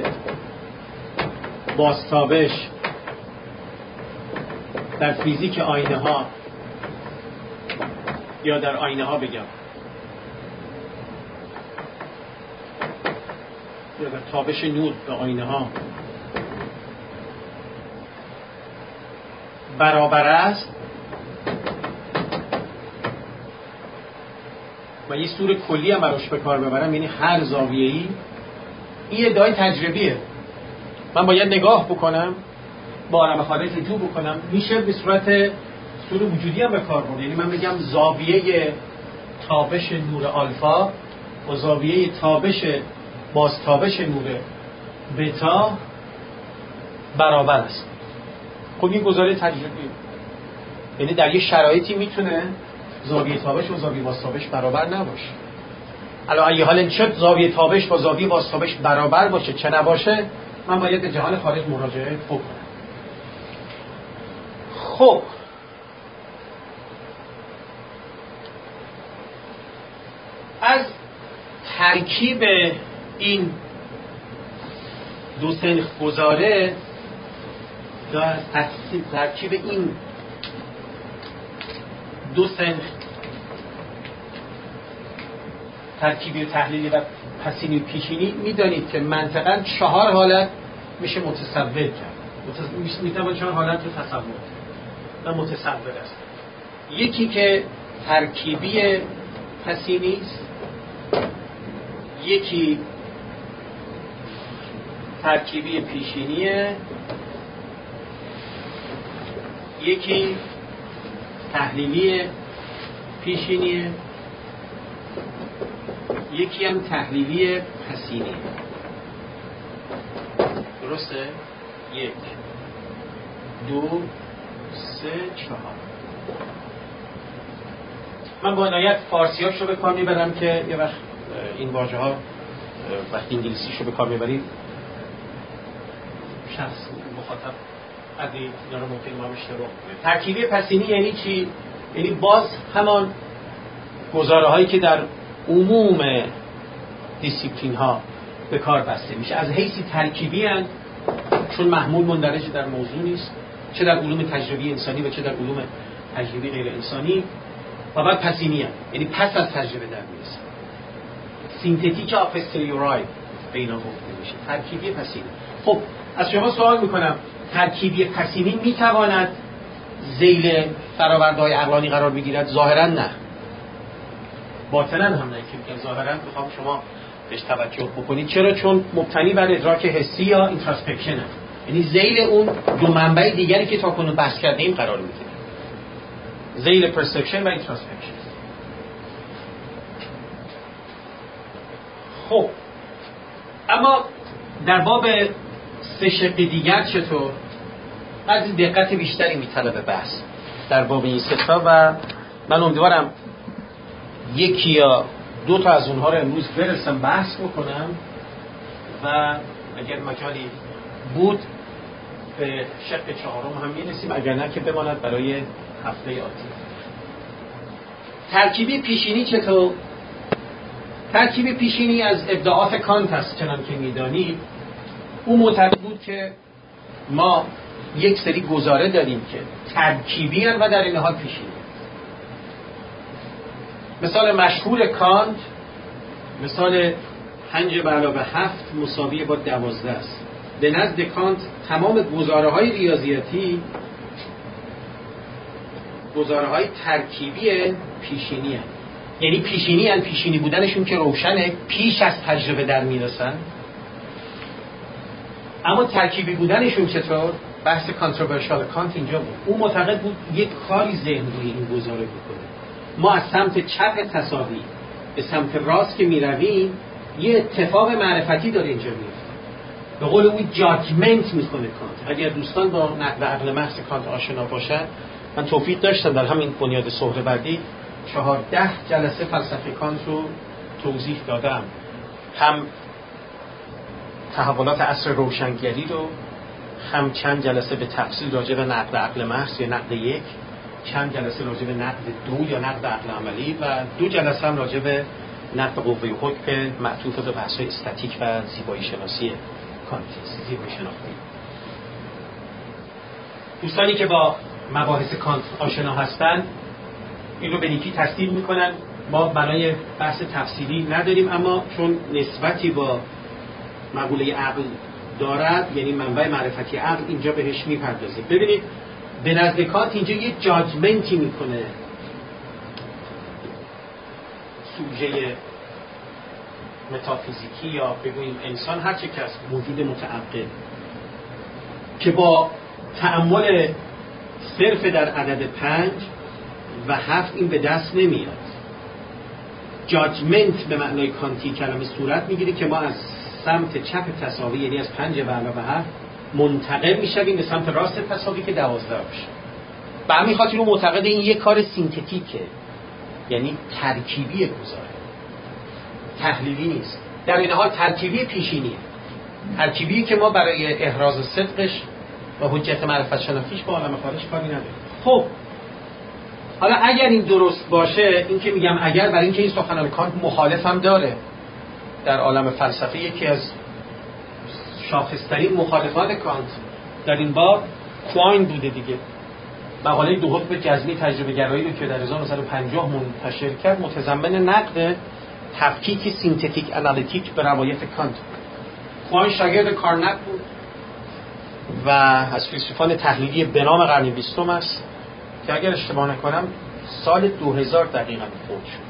بازتابش در فیزیک آینه ها یا در آینه ها بگم یا در تابش نور به آینه ها برابر است و یه سور کلی هم براش به کار ببرم، یعنی هر زاویه‌ای، این ادعای تجربیه. من باید نگاه بکنم، با عالم خارج رجوع بکنم، میشه به صورت سور وجودی هم به کار برد. یعنی من بگم زاویه تابش نور آلفا و زاویه تابش بازتابش نور بتا برابر است. خب این گزاره تجربی، یعنی در یه شرایطی میتونه زاویه تابش و زاویه بازتابش برابر نباشه. علی ای حال شد زاویه تابش با زاویه بازتابش برابر باشه چه نباشه، من باید به جهان خارج مراجعه بکنم. خب از ترکیب این دو سنخ گزاره یا از ترکیب این دو سنخ ترکیبی و تحلیلی و پسینی و پیشینی میدانید که منطقاً 4 حالت میشه متصور کرد. میتوان 4 حالت رو تصور و متصور است. یکی که ترکیبی پسینی است، یکی ترکیبی پیشینیه، یکی تحلیلی پیشینیه، یکی هم تحلیلی پسینیه. درسته؟ 1 2 3 4. من با عنایت فارسی‌هاش رو به کار میبرم که یه وقت این واژه ها وقتی انگلیسیش رو به کار میبرید شخص مخاطب عادی اینا رو ممکن ما اشتباه کنه. ترکیبی پسینی یعنی چی؟ یعنی باز همان گزاره هایی که در عموم دیسیپلین ها به کار بسته میشه، از حیث ترکیبی هستند چون محمول مندرج در موضوع نیست، چه در علوم تجربی انسانی و چه در علوم تجربی غیر انسانی. و بعد پسینی هستند یعنی پس از تجربه در میرسه. سینتتیک آپستریورای به اینا گفته میشه، ترکیبی پسینی. خب از شما سوال میکنم ترکیبی پسینی میتواند ذیل فرآورده‌های عقلانی قرار بگیرد؟ ظاهرا نه، باطنا هم نه، که ظاهرا میخوام شما بهش توجه بکنید. چرا؟ چون مبتنی بر ادراک حسی یا اینتراسپکشن هست، یعنی ذیل اون دو منبع دیگری که تا کنون بحث کردیم قرار میگیره، ذیل پرسپشن و اینتراسپکشن. خب اما در باب سه شق دیگر چطور؟ از دقت بیشتری میطلبه بحث در باب این سه تا و من امیدوارم یکی یا 2 تا از اونها رو امروز برسم بحث بکنم و اگر مجالی بود به شق 4 هم میرسیم، اگر نه که بماند برای هفته آتی. ترکیبی پیشینی چطور؟ ترکیب پیشینی از ابداعات کانت است. چنان که می‌دانید او معتقد بود که ما یک سری گزاره داریم که ترکیبی هستند و در این حال پیشینی. مثال مشهور کانت مثال 5+7 مساوی با 12 است. به نزد کانت تمام گزاره‌های ریاضیاتی گزاره‌های ترکیبی پیشینی هستند. یعنی پیشینی بودنشون که روشنه، پیش از تجربه در میرسن. اما ترکیبی بودنشون چطور؟ بحث کانتروورشال کانت اینجا بود. او معتقد بود یک کاری ذهن روی این گزاره بکنه. ما از سمت چپ تساوی به سمت راست که میرویم یه اتفاق معرفتی داره اینجا میفته. به قول او جاجمنت میکنه کانت. اگر دوستان با نقد عقل محض کانت آشنا باشن، من توفیق داشتم در همین بنیاد سهروردی 14 جلسه فلسفه کانت رو توضیح دادم. هم تحولات عصر روشنگری رو، هم چند جلسه به تفصیل راجع به نقد عقل محض یا نقد یک، چند جلسه راجع به نقد دو یا نقد عقل عملی و 2 جلسه هم راجع به نقد قوه حکم که معطوف به بحث‌های استاتیک و زیبایی شناسی کانت، زیبایی شناختی. دوستانی که با مباحث کانت آشنا هستند این رو به نیکی تصدیق میکنن. ما برای بحث تفصیلی نداریم، اما چون نسبتی با مقوله عقل دارد، یعنی منبع معرفتی عقل، اینجا بهش میپردازیم. ببینید به نزد کانت اینجا یه جاجمنتی میکنه سوژه متافیزیکی یا بگوییم انسان، هر چه که از موجود متعقل که با تأمل صرف در عدد 5 و 7 این به دست نمیاد. جاجمنت به معنای کانتی کلمه صورت میگیره که ما از سمت چپ تساوی، یعنی از 5 به علاوه 7 منتقل میشویم به سمت راست تساوی که 12 باشه. به همین خاطر اون معتقد این یک کار سینتتیکه، یعنی ترکیبی گزاره، تحلیلی نیست. در این حال ترکیبی پیشینیه، ترکیبی که ما برای احراز صدقش و حجت معرفت شناختیش با عالم خارج کاری نداریم. خب حالا اگر این درست باشه، این که میگم اگر، برای اینکه این سخنان کانت مخالف هم داره در عالم فلسفه. یکی از شاخصترین مخالفان کانت در این باب کوین بوده دیگه. مقاله 2 حکم جزمی تجربه گرایی رو که در 1950 منتشر کرد متضمن نقد تفکیک سینتتیک آنالیتیک به روایت کانت. کوین شاگرد کارنک بود و از فیلسوفان تحلیلی به نام قرن 20 است که اگر اشتباه نکنم سال 2000 دقیقاً فوت شد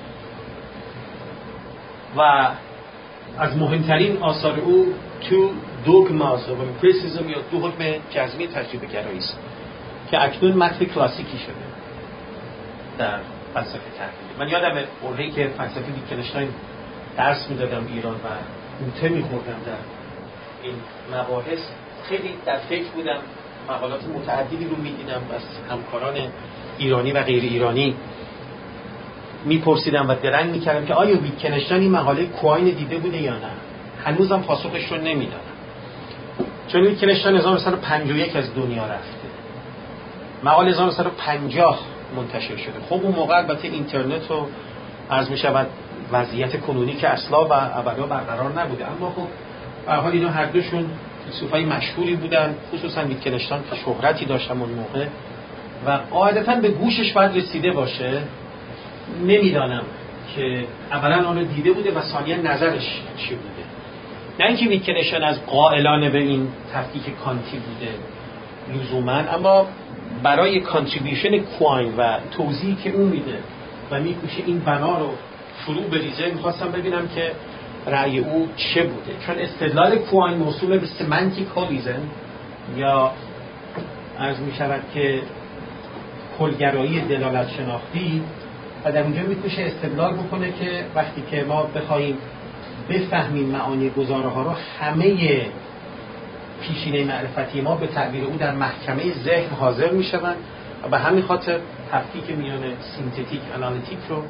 و از مهمترین آثار او تو دوگماز و امپریسیزم یا 2 حکم جزمی تجربه گرایی است که اکنون متن کلاسیکی شده در فلسفه تحلیلی. من یادم اونهایی که فلسفه ویتگنشتاین درس میدادم ایران و بوته میخوردم در این مباحث، خیلی در فکر بودم، مقالات متعددی رو میدیدم از همکاران ایرانی و غیر ایرانی میپرسیدم و درنگ میکردم که آیا ویتگنشتاین این مقاله کوین دیده بوده یا نه. هنوزم پاسخش رو نمیدادم، چون ویتگنشتاین 1951 از دنیا رفته، مقاله 1950 منتشر شده. خب اون موقع البته اینترنت و عرض میشود وضعیت کنونی که اصلا و ابدا برقرار نبوده، اما خب به هر حال اینا هر دوشون فیلسوفای مشهوری بودن، خصوصا ویتگنشتاین که شهرتی داشتن اون موقع و قاعدتاً به گوشش باید رسیده باشه. نمیدانم که اولا آن رو دیده بوده و ثانیا نظرش چی بوده. نه اینکه ویتگنشتاین از قائلان به این تفکیک کانتی بوده لزوما، اما برای کانتریبیوشن کوین و توضیحی که اون میده و میکوشه این بنا رو فرو بریزه، میخواستم ببینم که رأی او چه بوده. چون استدلال کوین موسوم به سمنتیک هولیزم یا عرض میشود که کلگرایی دلالت شناختی، و در اونجا میکوشه استدلال بکنه که وقتی که ما بخوایم بفهمیم معانی گزاره ها رو، همه پیشینه معرفتی ما به تعبیر او در محکمه ذهن حاضر میشوند و به همین خاطر تفکیک میان سینتتیک آنالیتیک رو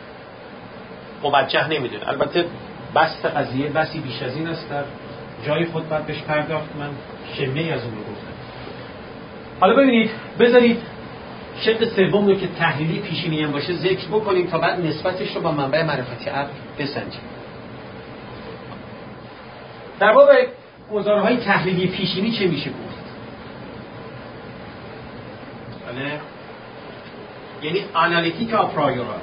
موجه نمیدونه. البته بحث قضیه بسی بیش از این است، در جای خود باید بهش پرداخت. من شمه از اون رو گفتم. حالا ببینید، بذارید شق سوم رو که تحلیلی پیشینی هم باشه ذکر بکنیم تا بعد نسبتش رو با منبع معرفتی عقل بسنجیم. در باب گزاره‌های تحلیلی پیشینی چه میشه گفت؟ بله، یعنی آنالیتیک آپرایورال.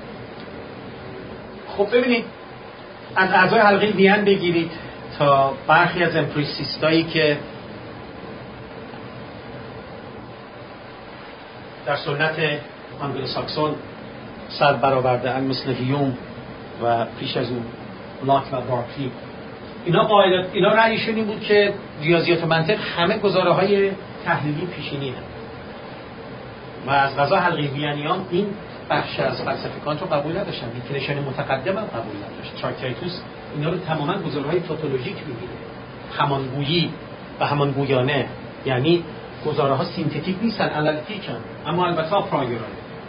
خب ببینید، از اعضای حلقه وین بگیرید تا برخی از امپریسیستایی که در سنت آنگلوساکسون سر برآورده‌اند، مثل هیوم و پیش از اون لاک و بارکلی، اینا رأیشون این بود که ریاضیات و منطق همه گزاره‌های تحلیلی پیشینی هست و از قضا حلقه وینیان این بخش از فلسفه کانت رو قبول نداشتن. ویتگنشتاین متقدم هم قبول نداشت. تراکتایتوس اینا رو تماما گزاره‌های تاپولوژیک می‌گیره، همانگویی و همانگویانه، یعنی گزاره‌ها سینتتیک نیستن، آنالیتیکن، اما البته آپرایورال.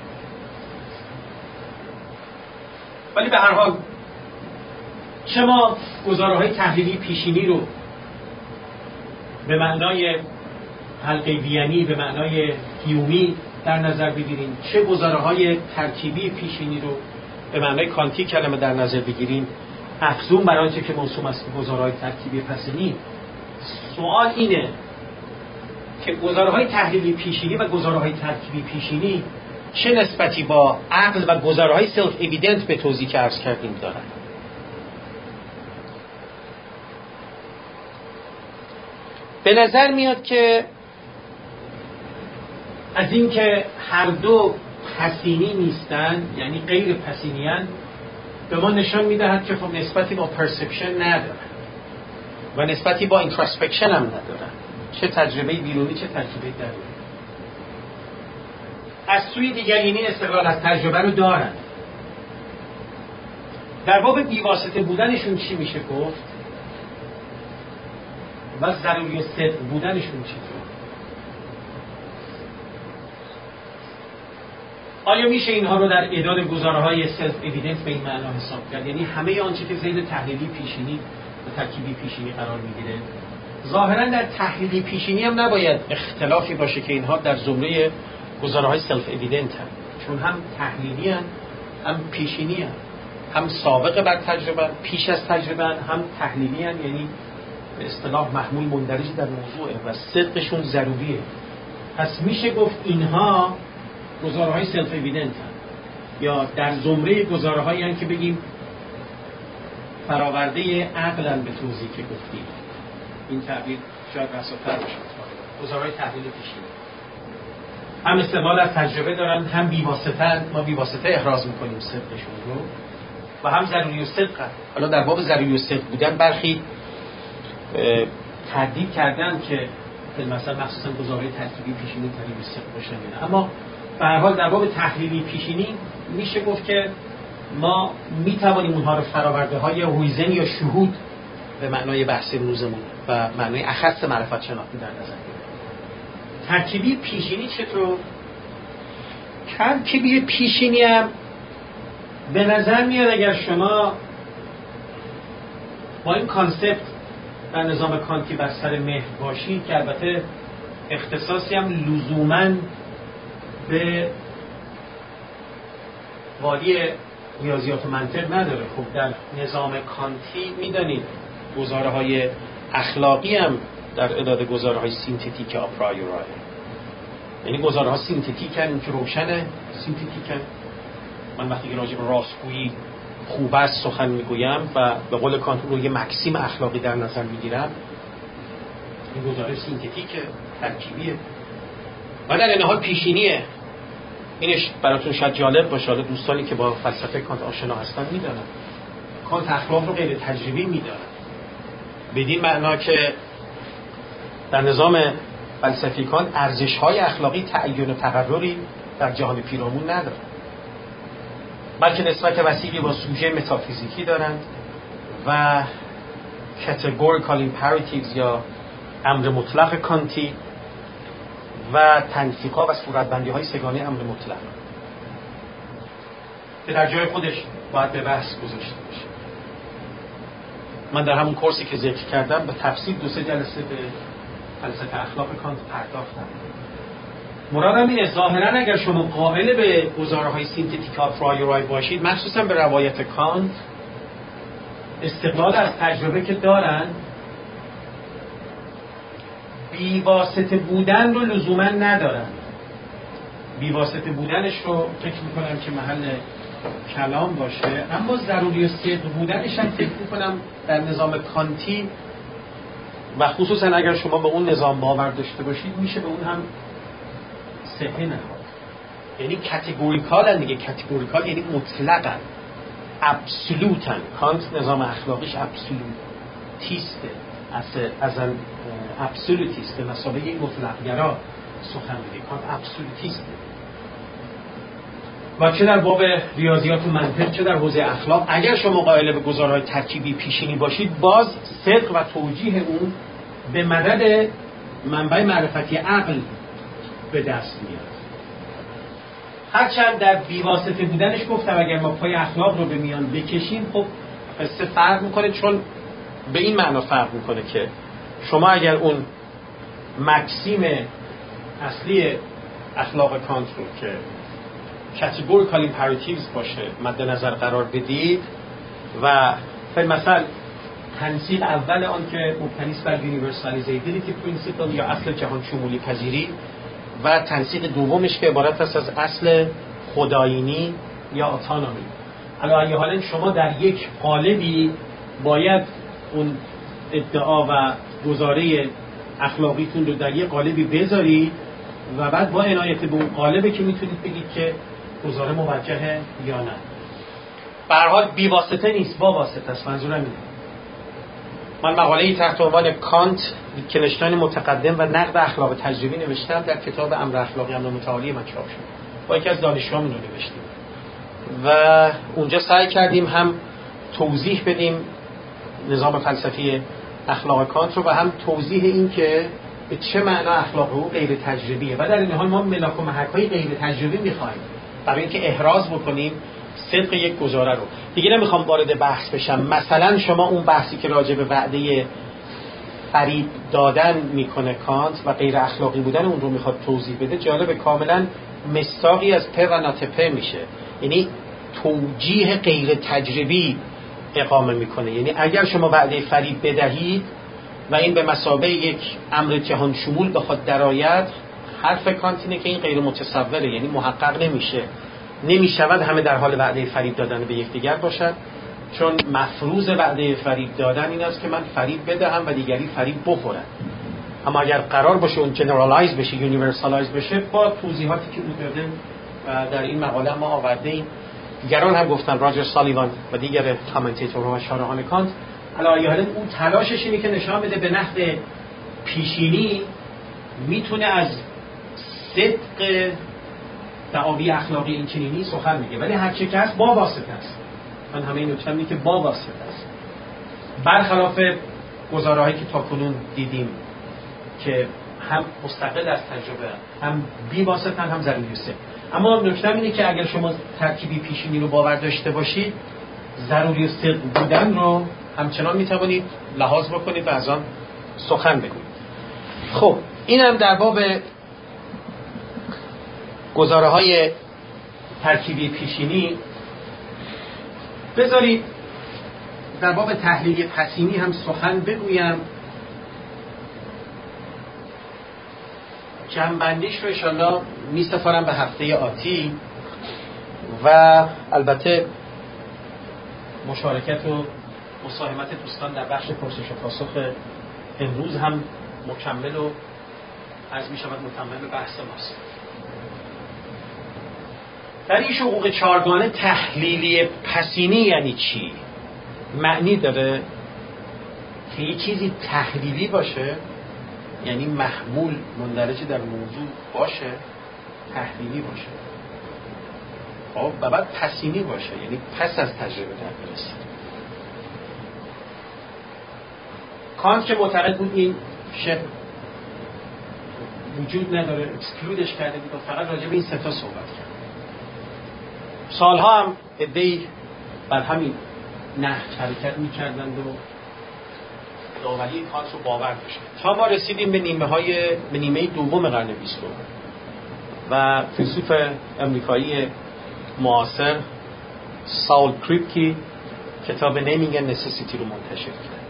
ولی به هر حال چه ما گزاره‌های تحلیلی پیشینی رو به معنای حلقه وینی، به معنای هیومی در نظر بگیریم، چه گزاره‌های ترکیبی پیشینی رو به معنای کانتی کلمه در نظر بگیریم، افزون بر آنچه که موسوم است به گزاره‌های ترکیبی پسینی، سوال اینه که گزاره‌های تحلیلی پیشینی و گزاره‌های ترکیبی پیشینی چه نسبتی با عقل و گزاره‌های سلف اوییدنت به توضیح که عرض کردیم دارند. به نظر میاد که از این که هر دو پسینی نیستن، یعنی غیر پسینیان، به ما نشان میدهد که خب نسبتی با پرسپشن ندارن و نسبتی با اینتراسپکشن هم ندارن، چه تجربه بیرونی چه تجربه درونی. از سوی دیگر یعنی استقلال از تجربه رو دارن. در باب بیواسطه بودنشون چی میشه گفت؟ و ضروری صدق بودنشون چطور؟ آیا میشه اینها رو در اعداد گزاره‌های سلف اوییدنت به این معنا حساب کرد؟ یعنی همه آنچه که ذیل تحلیلی پیشینی و ترکیبی پیشینی قرار میگیره. ظاهراً در تحلیلی پیشینی هم نباید اختلافی باشه که اینها در زمره گزاره‌های سلف اوییدنت هستند، چون هم تحلیلی هستند، هم پیشینی هستند، هم سابق بر تجربه، پیش از تجربه، هم تحلیلی هستند، یعنی به اصطلاح محمول مندرج در موضوعه و صدقشون ضروریه. پس میشه گفت اینها گزاره‌های سلف اوییدنت هستند یا در زمره گزاره‌هایی هستند که بگیم فراورده عقلن به توضیح که گفتیم. این تعبیر شاید رساتر باشه. گزاره‌های تحلیل پیشینی هم استقلال از تجربه دارن، هم بیواسطه، ما بیواسطه احراز میکنیم صدقشون رو، و هم ضروری و صدق. حالا در باب ضروری و صدق بودن برخی تردید کردن که مثلا مخصوصا گزاره‌های ترکیبی پیشینی ضروری و صدق باشن، اما به هر حال در باب تحلیلی پیشینی میشه گفت که ما میتوانیم اونها رو فراورده‌های ریزن یا شهود به معنای بحث امروزمون و معنای اخص معرفت شناختی در نظر بگیریم. ترکیبی پیشینی چطور؟ ترکیبی پیشینی هم به نظر میاد اگر شما با این کانسپت در نظام کانتی بر سر مهر باشید، که البته اختصاصی هم لزوماً به والی ریاضیات و منطق نداره. خب در نظام کانتی میدانید گزاره‌های اخلاقی هم در اعداد گزاره‌های سینتتیک آپرایورال، یعنی گزاره‌ها سینتتیکن که روشنه، سینتتیکن. من وقتی که راجع به راستگویی خوب است سخن میگویم و به قول کانت رو یه مکسیم اخلاقی در نظر میگیرم، این گزاره سینتتیکه، ترکیبیه و در این حال پیشینیه. اینش براتون شاید جالب باشه، حالا دوستانی که با فلسفه کانت آشنا هستن میدونن کانت اخلاق رو غیر تجربی میدونه، بدین معنا که در نظام فلسفی کانت ارزش‌های اخلاقی تعین و تقرری در جهان پیرامون نداره، بلکه نسبت وسیعی با سوژه متافیزیکی دارند و categorical imperatives یا امر مطلق کانتی و تنسیق‌ها و صورتبندی‌های سگانه امر مطلق که در جای خودش باید به بحث گذاشته باشه. من در همون کورسی که ذکر کردم به تفصیل 2-3 جلسه به فلسفه اخلاق کانت پرداختم مرادم اینه ظاهرا اگر شما قائل به گزاره‌های سینتتیک ا پرایوری باشید، مخصوصا به روایت کانت، استقلال از تجربه که دارن، بیواسطه بودن رو لزوما ندارن. بیواسطه بودنش رو فکر میکنم که محل کلام باشه، اما ضروری و صدق بودنش هم فکر میکنم در نظام کانتی و خصوصا اگر شما به اون نظام باور داشته باشید میشه به اون هم صحه نهاد. یعنی کاتگوریکال دیگه. کاتگوریکال یعنی مطلقاً، ابسولوتاً. کانت نظام اخلاقیش ابسولوتیسته، از ان ابسولوتیست، به مثابه یک مطلق‌گرا سخن میگه. کانت ابسولوتیسته و چه در باب ریاضیات و منطق چه در حوزه اخلاق اگر شما قائل به گزارهای ترکیبی پیشینی باشید، باز صدق و توجیه اون به مدد منبع معرفتی عقل به دست میاد. هرچند در بیواسطه بودنش گفتم اگر ما پای اخلاق رو به میان بکشیم، خب قصه فرق میکنه، چون به این معنا فرق میکنه که شما اگر اون مکسیم اصلی اخلاق کانت رو که categorical imperatives باشه مد نظر قرار بدید و مثلا تنسیق اول آن که مبتنی است بر universalizability principle یا اصل جهان شمولی پذیری و تنسیق دومش که عبارت است از اصل خدایینی یا اتونومی. علی حالا شما در یک قالبی باید اون ادعا و گزاره اخلاقیتون رو در یک قالبی بذارید و بعد با عنایت به اون قالبه که میتونید بگید که گزاره موجهه یا نه. به هر حال بی واسطه نیست، با واسطه است. منظورم اینه. من مقاله‌ای تحت عنوان کانت ویتگنشتاین متقدم و نقد اخلاق تجربی نوشتم، در کتاب امر اخلاقی امر متعالی من چاپ شد. با یکی از دانشجویان رو نوشتیم و اونجا سعی کردیم هم توضیح بدیم نظام فلسفی اخلاق کانت رو و هم توضیح این که به چه معنا اخلاق رو غیر تجربیه و در این حال ما ملاک و محک‌های غیر تجربی می‌خوایم برای اینکه احراز بکنیم صدق یک گزاره رو. دیگه نمیخوام وارد بحث بشم. مثلا شما اون بحثی که راجع به وعده فریب دادن میکنه کانت و غیر اخلاقی بودن اون رو میخواد توضیح بده، جالب کاملا مستاقی از په و ناتپه میشه، یعنی توجیه غیر تجربی اقامه میکنه. یعنی اگر شما وعده فریب بدهید و این به مثابه یک امر جهان شمول بخواد درآید، حرف کانت اینه که این غیر متصوره، یعنی محقق نمیشود همه در حال وعده فریب دادن به یکدیگر باشد، چون مفروض وعده فریب دادن این است که من فریب بدهم و دیگری فریب بخورد. اما اگر قرار باشه اون جنرالایز بشه، یونیورسالایز بشه، با توضیحاتی که او داده و در این مقاله ما آورده ایم، دیگران هم گفتن، راجر سالیوان و دیگر کامنتاتورها و شارحان کانت، علی حال اون تلاشش اینه که نشان بده به نحو پیشینی میتونه از صدق دعاوی اخلاقی این چنینی سخن میگه، ولی هر چه که هست با واسطه است. من همه این نکته که با واسطه است، برخلاف گزاره‌هایی که تاکنون دیدیم که هم مستقل از تجربه هم بی واسطه هم ضروری است. اما نکته اینه که اگر شما ترکیبی پیشینی رو باور داشته باشید، ضروری صدق بودن رو همچنان میتوانید لحاظ بکنید و از آن سخن بگویید. خب اینم در باب گزاره‌های ترکیبی پیشینی. بذارید در باب تحلیلی پسینی هم سخن بگویم. جمع‌بندیش رو انشاءالله می‌سپارم به هفته آتی و البته مشارکت و مساهمت دوستان در بخش پرسش و پاسخ امروز هم مکمل و عرض می‌شود مکمل بحث ماست. در این حقوق چهارگانه تحلیلی پسینی یعنی چی؟ معنی داره که یه چیزی تحلیلی باشه، یعنی محمول مندرج در موضوع باشه، تحلیلی باشه، خب و بعد پسینی باشه، یعنی پس از تجربه در برسید. کانت که معتقد بود این شبه وجود نداره، اکسکلودش کرده بود و فقط راجع به این سه تا صحبت کرد. سالها هم عده‌ای بر همین نهج حرکت می‌کردند و داوری کانت رو باور داشتند تا ما رسیدیم به نیمه دوم قرن 20 و فیلسوف امریکایی معاصر ساول کریپکی کتاب نیمینگ نسیسیتی رو منتشر کرد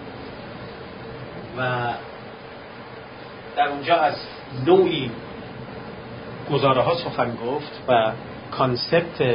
و در اونجا از نوعی گزاره ها سخن گفت و کانسپت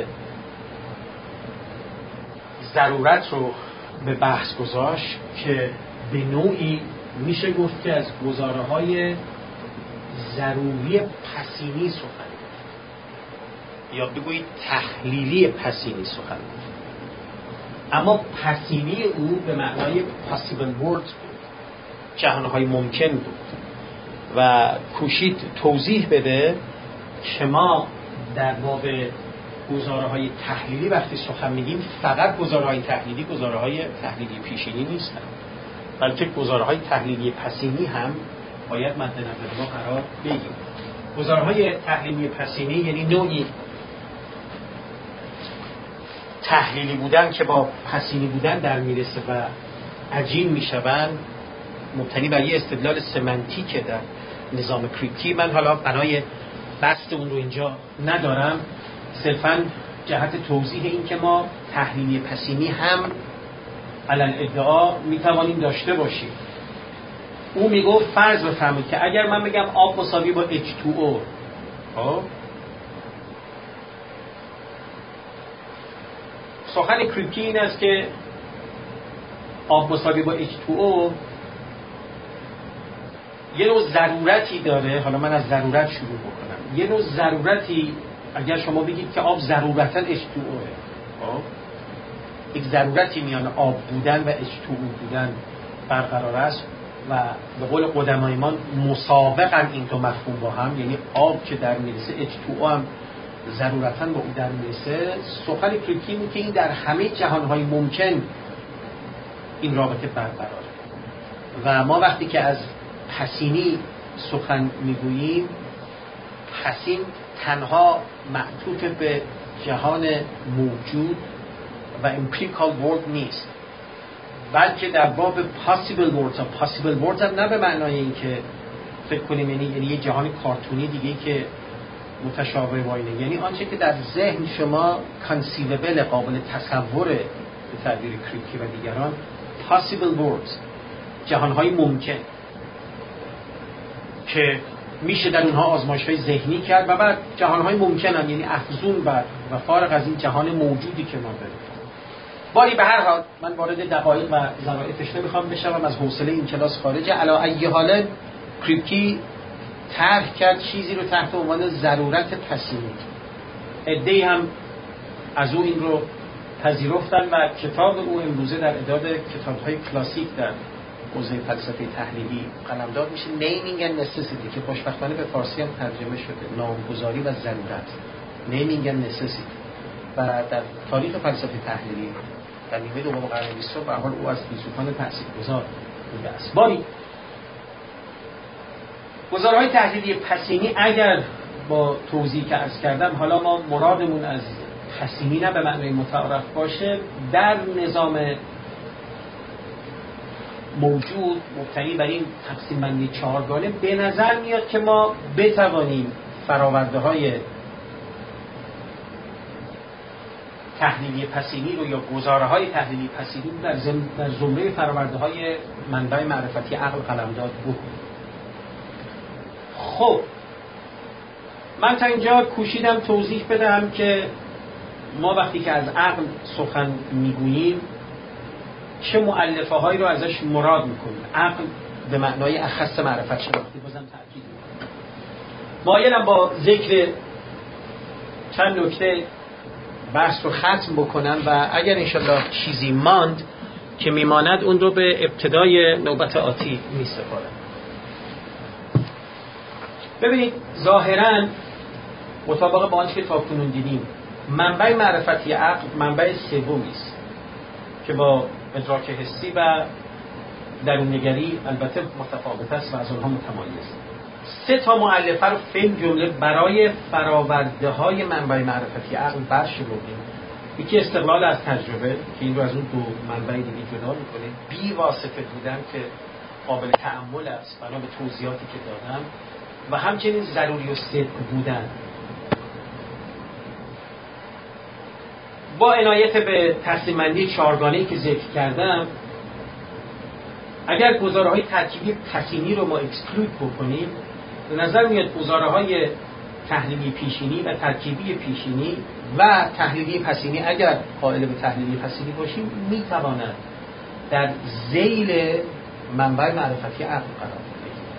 ضرورت رو به بحث گذاشت که به نوعی میشه گفت که از گزاره های ضروری پسینی سخن گفت یا بگویید تحلیلی پسینی سخن گفت. اما پسینی او به معنای possible worlds بود، جهانهای ممکن بود و کوشید توضیح بده که ما در باب گزاره‌های تحلیلی وقتی سخن میگیم فقط گزاره‌های تحلیلی گزاره‌های تحلیلی پیشینی نیستن، بلکه گزاره‌های تحلیلی پسینی هم باید مد نظر ما قرار بگیریم. گزاره‌های تحلیلی پسینی یعنی نوعی تحلیلی بودن که با پسینی بودن در میرسه و عجین میشوند، مبتنی بر یه استدلال سمنتیکه در نظام کریپکی. من حالا بنای بحث اون رو اینجا ندارم، صرفاً جهت توضیح این که ما تحلیلی پسینی هم علل ادعا میتوانیم داشته باشیم. او میگفت فرض بفرمایید که اگر من بگم آب مساوی با H2O، سخن کریپکی این است که آب مساوی با H2O یه نوع ضرورتی داره. حالا من از ضرورت شروع بکنم. یه نوع ضرورتی، اگر شما بگید که آب ضرورتاً H2O، یک ضرورتی میان آب بودن و H2O بودن برقرار است و به قول قدمایمان مسابقاً این دو مفهوم با هم، یعنی آب که در میرسه H2O هم ضرورتاً با او در میرسه. سخن کریپکی بود که این در همه جهانهای ممکن این رابطه برقراره و ما وقتی که از پسینی سخن میگوییم، پسین تنها معطوف به جهان موجود و empirical world نیست، بلکه در باب possible worlds هم نه به معنای این که فکر کنیم یعنی یه جهان کارتونی دیگه که متشابه با اینه، یعنی آنچه که در ذهن شما conceivable، قابل تصور به تعبیر کریپکی و دیگران، possible worlds، جهانهای ممکن که میشه در اونها آزمایش‌های ذهنی کرد و بعد جهان‌های ممکنن، یعنی افزون بر و فارغ از این جهان موجودی که ما داریم. باری به هر حال من وارد دقایق و ظرافش نمیخوام بشم، از حوصله این کلاس خارجه. علی ای حال کریپکی طرح کرد چیزی رو تحت عنوان ضرورت پسینی. عده‌ای هم از او این رو پذیرفتن و کتاب او امروزه در اعداد کتاب‌های کلاسیک در حوزه فلسفه تحلیلی قلمداد میشه، نیمینگ اند نسیسیتی، که خوشبختانه به فارسی هم ترجمه شده، نامگذاری و ضرورت، نیمینگ اند نسیسیتی. و در تاریخ فلسفه تحلیلی در نیمه دوم قرن 20 به هر حال او از فیلسوفان تاثیرگذار بوده است. باری گزارهای تحلیلی پسینی اگر با توضیحی که عرض کردم، حالا ما مرادمون از پسینی نه به معنای متعارف باشه، در نظام موجود مبتنی بر این تقسیم بندی چهارگانه به نظر میاد که ما بتوانیم فراورده های تحلیلی پسینی رو یا گزاره های تحلیلی پسینی در زمره فراورده های منبع معرفتی عقل قلمداد بود. خب من تا اینجا کوشیدم توضیح بدم که ما وقتی که از عقل سخن میگوییم چه مؤلفه هایی رو ازش مراد میکنیم. عقل به معنای اخص معرفت شناختی، بازم تأکید میکنم. مایلم با ذکر چند نکته بحث رو ختم بکنم و اگر انشالله چیزی ماند که میماند اون رو به ابتدای نوبت آتی میسپارم. ببینید ظاهراً مطابق با آنچه که تاکنون دیدیم، منبع معرفتی عقل منبع سومی است که با ادراک حسی و درون‌نگری البته متفاوت است و از آنها متمایز. سه تا مؤلفه رو فیلم جمله برای فراورده‌های منبع معرفتی عقل برشمردیم. یکی استقلال از تجربه که این رو از اون دو منبع دیگه جدا می‌کنه، بی واسطه بودن که قابل تأمل است بنا به توضیحاتی که دادم، و همچنین ضروری و صدق بودن با عنایت به تقسیم بندی چهارگانه‌ای که ذکر کردم، اگر گزاره‌های ترکیبی پسینی رو ما اکسکلود بکنیم، به نظر میاد گزاره‌های تحلیلی پیشینی و ترکیبی پیشینی و تحلیلی پسینی اگر قائل به تحلیلی پسینی باشیم میتواند در ذیل منبع معرفتی عقل قرار بگیرد.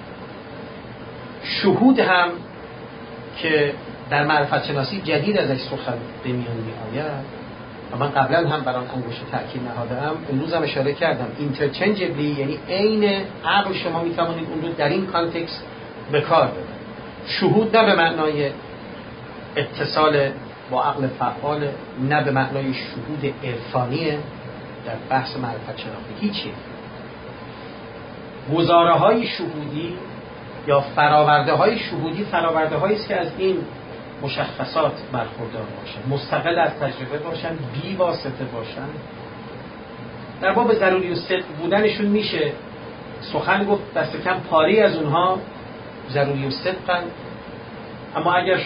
شهود هم که در معرفت شناسی جدید ازش سخن به میان می آید و من قبلا هم بر آن انگشت تاکید نهادم، امروز هم اشاره کردم، اینترچنجبلی، یعنی عین عقل شما می توانید اون رو در این کانتکست به کار ببرید. شهود نه به معنای اتصال با عقل فعال، نه به معنای شهود عرفانی در بحث معرفت شناختی، هیچی. گزاره‌های شهودی یا فراورده‌های شهودی فراورده‌هایی است که از این مشخصات برخوردار باشند، مستقل از تجربه باشند، بی واسطه باشند. در باب ضروری و صدق بودنشون میشه سخن گفت، دست کم پاری از اونها ضروری و صدقن. اما اگر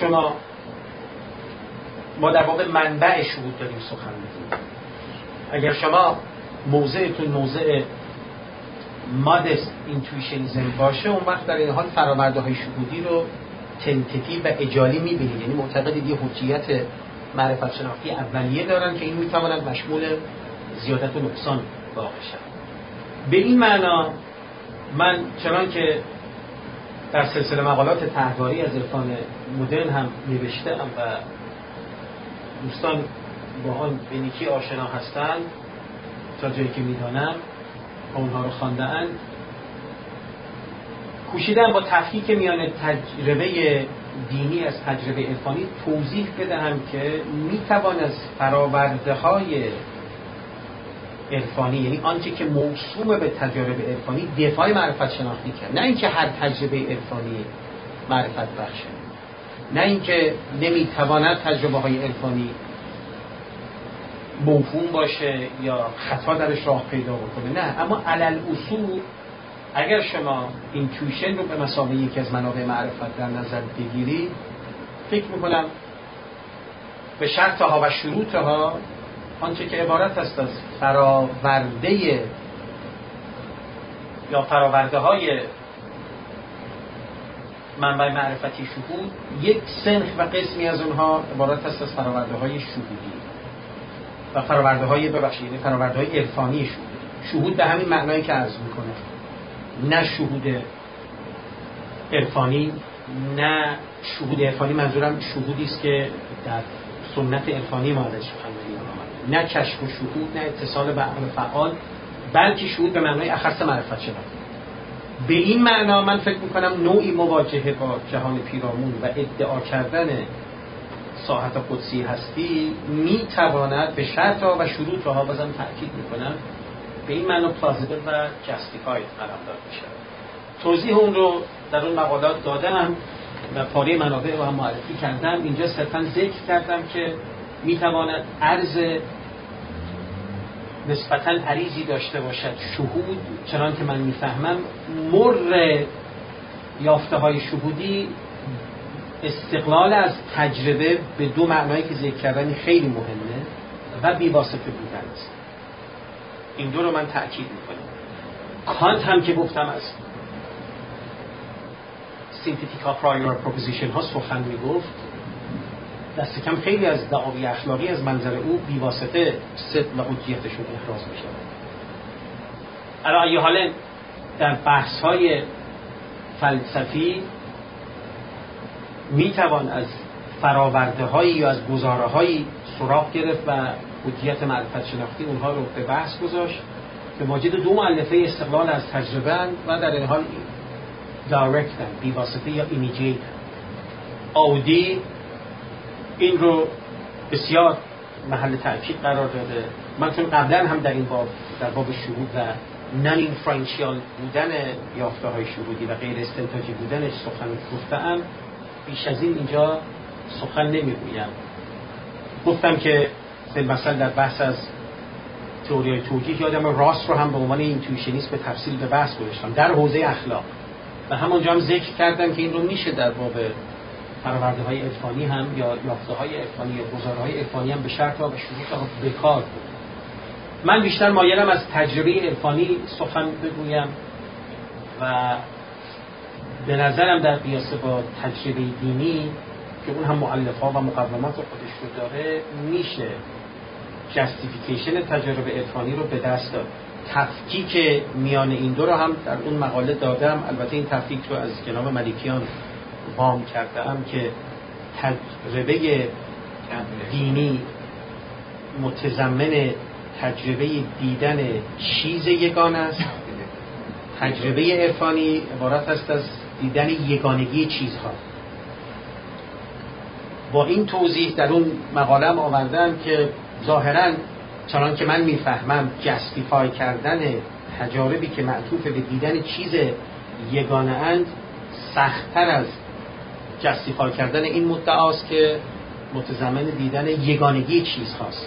ما در باب منبع شهود داریم سخن میگیم، اگر شما موضعتون موضع مادست اینتویشنیزم باشه، اون وقت در این حال فرآورده‌های شهودی رو تنتیتیو و اجالی می‌بینید، یعنی معتقدید یه حجیت معرفت شناختی اولیه دارن که این می‌تواند مشمول زیادت و نقصان واقع شود. به این معنا من چنان که در سلسله مقالات طرحواری از عرفان مدرن هم نوشته‌ام و دوستان با آن به نیکی آشنا هستند تا جایی که می‌دانم و اونها رو خوانده‌اند، کوشیدم با تفکیک میان تجربه دینی از تجربه عرفانی توضیح بدهم که میتوان از فراورده‌های عرفانی، یعنی آنچه که موسوم به تجربه عرفانی، دفاع معرفت شناختی کرد. نه اینکه هر تجربه عرفانی معرفت بخشه، نه اینکه نمیتواند تجربه های عرفانی موهوم باشه یا خطا درش راه پیدا بکنه، نه. اما علل اصول اگر شما اینتویشن رو به مثابه یکی از منابع معرفت در نظر بگیرید، فکر میکنم به شرطها و شروطها آنچه که عبارت است از فراورده یا فراورده های منبع معرفتی شهود، یک سنخ و قسمی از اونها عبارت است از فراورده های شهودی و فراورده های یعنی فراورده های عرفانی شهود به همین معنایی که عرض میکنه، نه شهود عرفانی، نه شهود عرفانی منظورم شهودی است که در سنت عرفانی ما ازش سخن می‌گوییم، نه کشف و شهود، نه اتصال به عقل فعال، بلکه شهود به معنای اخص معرفت شناختی. به این معنا من فکر می‌کنم نوعی مواجهه با جهان پیرامون و ادعا کردن ساحت قدسی هستی می‌تواند به شرط‌ها و شروط‌ها، بازم تأکید می‌کنم، به این معنا پلازیبل و جستیفاید قرار میشه. توضیح اون رو در اون مقالات دادم و پاره منابع رو هم معرفی کردم. اینجا صرفاً ذکر کردم که میتواند عرض نسبتاً عریضی داشته باشد شهود، چنان که من میفهمم مر یافته های شهودی استقلال از تجربه به دو معنایی که ذکر کردن خیلی مهمه و بی‌واسطه بودن است. این دو رو من تأکید میکنم. کانت هم که گفتم از سینتتیکا پرایور پروپوزیشن ها سخن میگفت، دست کم خیلی از دعاوی اخلاقی از منظر او بی‌واسطه صدق و حجیتشون احراز میشه. علی حال در بحث های فلسفی میتوان از فراورده هایی یا از گزاره هایی سراغ گرفت و حجیت معرفت شناختی اونها رو به بحث گذاشت که واجد دو مؤلفه استقلال از تجربه و در این حال دایرکتن، بی‌واسطه یا ایمیجیت. آودی این رو بسیار محل تأکید قرار داده. من چون قبلا هم در این باب، در باب شهود و نان اینفرنشیال بودن یافته های شهودی و غیر استنتاجی بودنش سخن گفتم، بیش از این اینجا سخن نمیگویم. گفتم که مثلا در بحث از تئوری توجیه یادم راست رو هم به عنوان اینتویشنیست به تفصیل به بحث گذاشتم در حوزه اخلاق و همونجا هم ذکر کردم که این رو میشه در باب فرآورده های عرفانی هم یا یافته های عرفانی یا گزارهای عرفانی هم به شرط و شروط بکار بود. من بیشتر مایلم از تجربه عرفانی سخن بگویم و به نظرم در قیاس با تجربه دینی که اون هم مؤلفه‌ها و مقومات خودش رو داره میشه جستیفیکیشن تجربه عرفانی رو به دست داد. تفکیک میان این دو رو هم در اون مقاله دادم. البته این تفکیک رو از جناب ملیکیان وام کردم که تجربه دینی متضمن تجربه دیدن چیز یگانه است، تجربه عرفانی عبارت است از دیدن یگانگی چیزها. با این توضیح در اون مقاله هم آوردم که ظاهراً چنان که من میفهمم جستیفای کردن تجاربی که معطوف به دیدن چیز یگانه اند سخت‌تر از جستیفای کردن این مدعاست که متضمن دیدن یگانگی چیزهاست.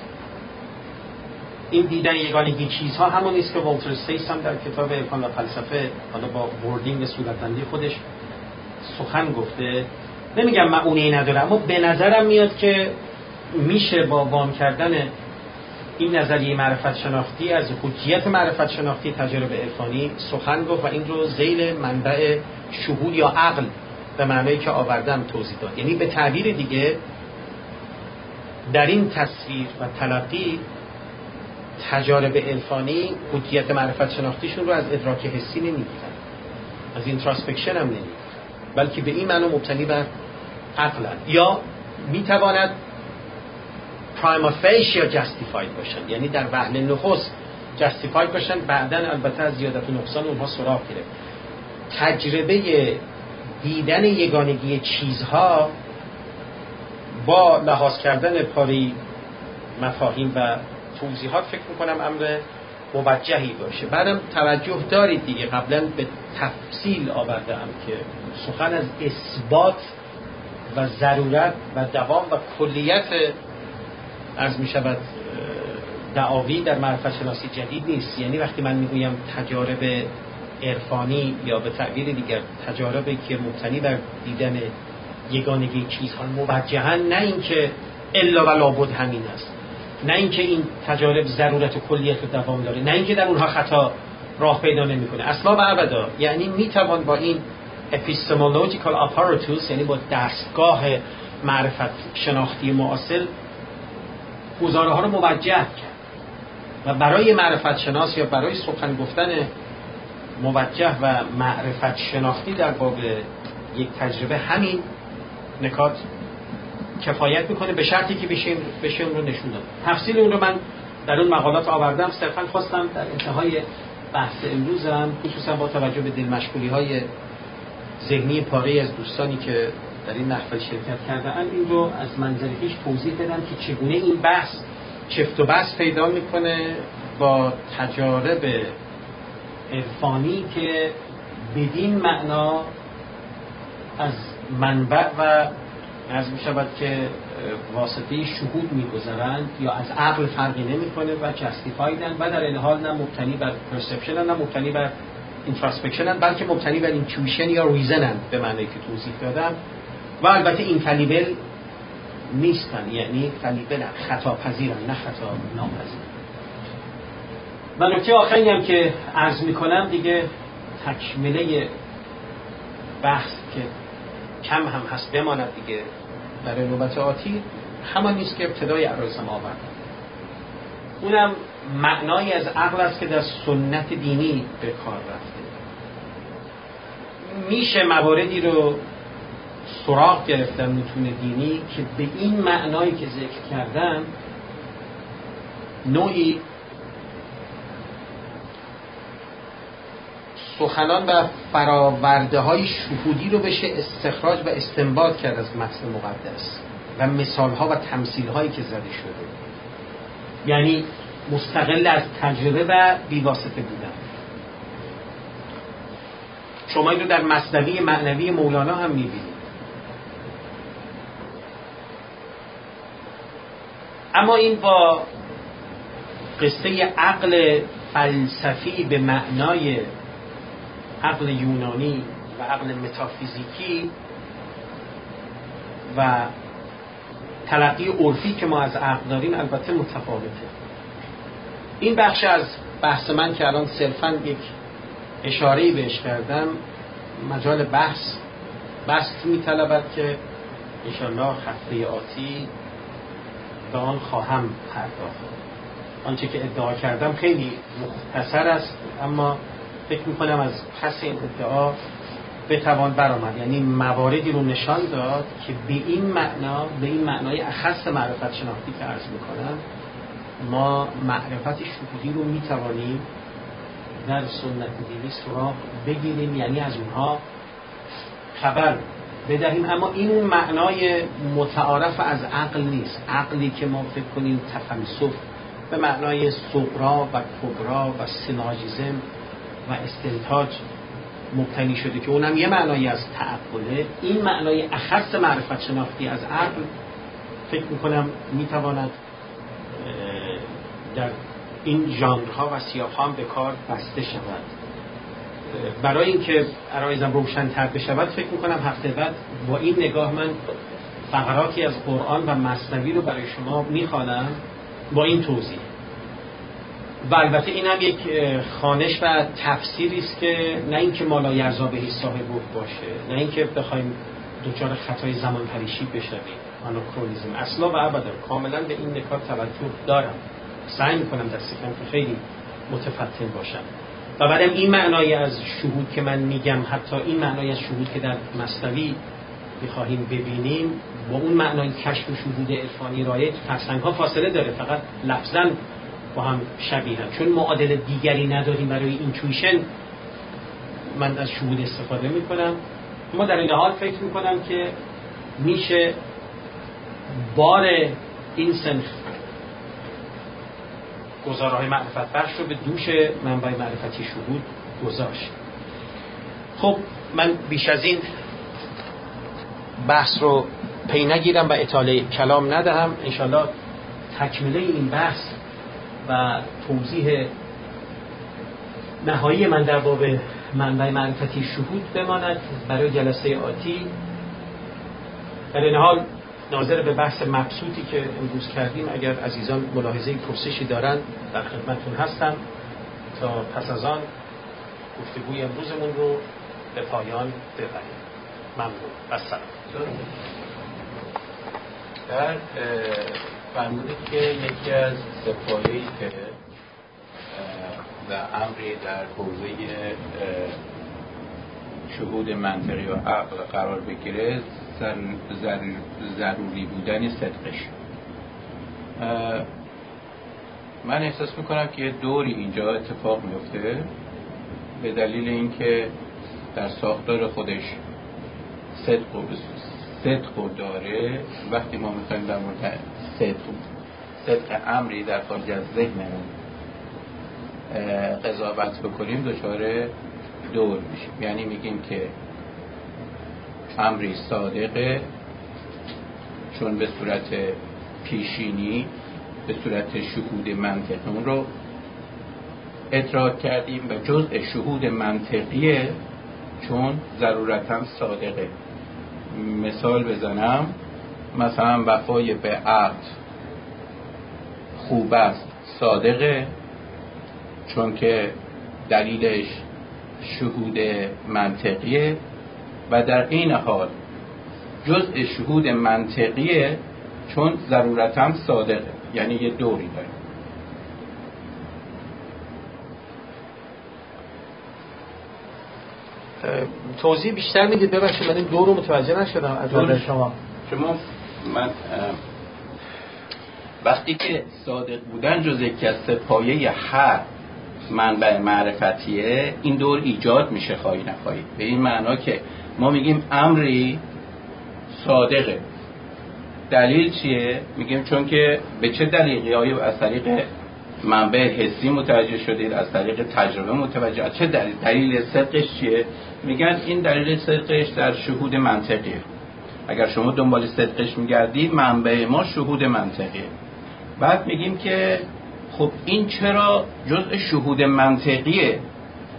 این دیدن یگانگی چیزها همون است که والتر استیس هم در کتاب عرفان و فلسفه حالا با وردینگ صورتبندی خودش سخن گفته. نمیگم معونه‌ای نداره، اما به نظرم میاد که میشه با وام کردن این نظریه معرفت شناختی از حجیت معرفت شناختی تجربه عرفانی سخن گفت و این رو ذیل منبع شهود یا عقل به معنایی که آوردم توضیح داد. یعنی به تعبیر دیگه در این تصویر و تلقی تجارب عرفانی حجیت معرفت شناختیشون رو از ادراک حسی نمیگیرن، از اینتراسپکشن هم نمیگیرن، بلکه به این معنی مبتنی بر عقلن یا میتواند پرایما فیشیا جستیفاید باشن، یعنی در وهله نخست جستیفاید باشن، بعدن البته از زیادت و نقصان اونها سراغ گرفت. تجربه دیدن یگانگی چیزها با لحاظ کردن پاری مفاهیم و توضیحات فکر میکنم امر موجهی باشه. بعدم توجه دارید دیگه قبلا به تفصیل آوردم که سخن از اثبات و ضرورت و دوام و کلیت عرض می شود دعاوی در معرفت شناسی جدید نیست. یعنی وقتی من میگویم تجارب عرفانی یا به تعبیر دیگر تجاربی که مبتنی بر دیدن یگانگی چیزها موجهن، نه اینکه الا و لابد همین است، نه اینکه این تجارب ضرورت و کلیت و دوام داره، نه اینکه در اونها خطا راه پیدا نمیکنه اصلا و ابدا. یعنی میتوان با این اپیستمولوژیکال آپاراتوس، یعنی با دستگاه معرفت شناختی معاصر، گزاره ها رو موجه کرد و برای معرفت شناس یا برای سخن گفتن موجه و معرفت شناختی در باب یک تجربه همین نکات کفایت میکنه، به شرطی که بشه اون رو نشون داد. تفصیل اون رو من در اون مقالات آوردم. صرفا خواستم در انتهای بحث امروزم خصوصا با توجه به دلمشغولی های ذهنی پاره از دوستانی که در این محفل شرکت کردن این رو از منظر خویش توضیح بدم که چگونه این بحث چفت و بس پیدا میکنه با تجارب عرفانی که بدین معنا از منبع و از می شود که واسطه شهود میگذرند یا از عقل فرقی نمیکنه و جستیفایدن و در این حال نه مبتنی بر پرسپشن نه مبتنی بر اینتراسپکشن بلکه مبتنی بر اینتویشن یا ریزن به معنی که توضیح دادم. و البته این فلیبل نیستن، یعنی فلیبل خطا پذیرن نه خطا ناپذیر. و نکته آخری هم که عرض میکنم دیگه تکمله بحث که کم هم هست بماند دیگه برای نوبت آتی، همان نیست که ابتدای عرضم آوردم. اونم معنایی از عقل است که در سنت دینی به کار رفته. میشه مواردی رو سراغ گرفتن متون دینی که به این معنایی که ذکر کردم نوعی سخنان و فراورده های شهودی رو بشه استخراج و استنباط کرد از متن مقدس و مثال ها و تمثیل هایی که زده شده، یعنی مستقل از تجربه و بیواسطه بودن. شما این رو در مثنوی معنوی مولانا هم میبینید. اما این با قصه عقل فلسفی به معنای عقل یونانی و عقل متافیزیکی و تلقی عرفی که ما از عقل داریم البته متفاوته. این بخش از بحث من که الان صرفاً یک اشاره‌ای بهش کردم مجال بحث می‌طلبد که انشاءالله هفته آتی به آن خواهم پرداخت. آنچه که ادعا کردم خیلی مختصر است، اما فکر می‌کنم از پس این ادعا بتوان برآمد، یعنی مواردی رو نشان داد که به این معنای اخص معرفت شناختی که عرض می‌کنم ما معرفت شهودی رو می‌توانیم در سنت دینی سراغ بگیریم، یعنی از اونها خبر بدهیم، اما این اون معنای متعارف از عقل نیست. عقلی که ما فکر کنیم تفلسف به معنای صغرا و کبرا و سناجیزم و استنتاج مبتنی شده که اونم یه معنایی از تعقله، این معنای اخص معرفت شناختی از عقل فکر میکنم میتواند در این ژانرها و سیاق‌ها هم به کار بسته شود. برای اینکه عرایزم روشن‌تر بشود فکر میکنم هفته بعد با این نگاه من فقراتی از قرآن و مثنوی رو برای شما میخوانم با این توضیح. و البته این هم یک خوانش و تفسیری است که نه اینکه ما لا یرضا بهی صاحب باشه، نه اینکه بخوایم دچار خطای زمان پریشی بشویم، آناکرونیسم، اصلا و ابدا کاملا به این نکات توجه دارم، سعی میکنم دست کم که خیلی متفتن باشم. و بعدم این معنای از شهود که من میگم، حتی این معنای از شهود که در مثنوی میخواهیم ببینیم با اون معنای کشف و شهود عرفانی رایج فرسنگ‌ها فاصله داره، فقط لفظاً با هم شبیهن. چون معادل دیگری نداریم برای اینتویشن من از شهود استفاده میکنم. اما در این حال فکر میکنم که میشه بار این سنخ گزارهای معرفت بخش رو به دوش منبع معرفتی شهود گذاشت. خب من بیش از این بحث رو پی نگیرم و اطاله کلام ندهم. انشالله تکمیله این بحث و توضیح نهایی من در باب منبع معرفتی شهود بماند برای جلسه آتی. در این حال ناظر به بحث مبسوطی که امروز کردیم، اگر عزیزان ملاحظه پرسشی دارند در خدمتتون هستم تا پس از آن گفتگوی امروزمون رو به پایان ببریم. ممنون. السلام. در فرمودید که یکی از سپایه‌ای که و امری در حوزه شهود منطقی و عقل قرار بگیره ضروری بودن صدقش. من احساس میکنم که یه دوری اینجا اتفاق میفته به دلیل اینکه در ساختار خودش صدق داره. وقتی ما میخوایم در مورد صدق امری در خارج از ذهنمون قضاوت بکنیم دچار دور میشیم، یعنی میگیم که امری صادقه چون به صورت پیشینی به صورت شهود منطقی اون رو ادراک کردیم و جزء شهود منطقیه چون ضرورتاً صادقه. مثال بزنم، مثلا وفای به عهد خوب است، صادقه چون که دلیلش شهود منطقیه و در این حال جزء شهود منطقیه چون ضرورتاً صادقه، یعنی یه دوری داره. توضیح بیشتر میدید؟ ببخشید من این دو رو متوجه نشدم از نظر شما. من وقتی که صادق بودن جز یکی از سپایه هر منبع معرفتیه، این دور ایجاد میشه خواهی نخواهی. به این معنا که ما میگیم امری صادقه. دلیل چیه؟ میگیم چون که به چه دلیلی؟ آیا از طریق منبع حسی متوجه شدید، از طریق تجربه متوجه؟ از چه دلیل؟ دلیل صدقش چیه؟ میگن این دلیل صدقش در شهود منطقیه. اگر شما دنبال صدقش میگردید، منبع ما شهود منطقیه. بعد میگیم که خب این چرا جزء شهود منطقیه؟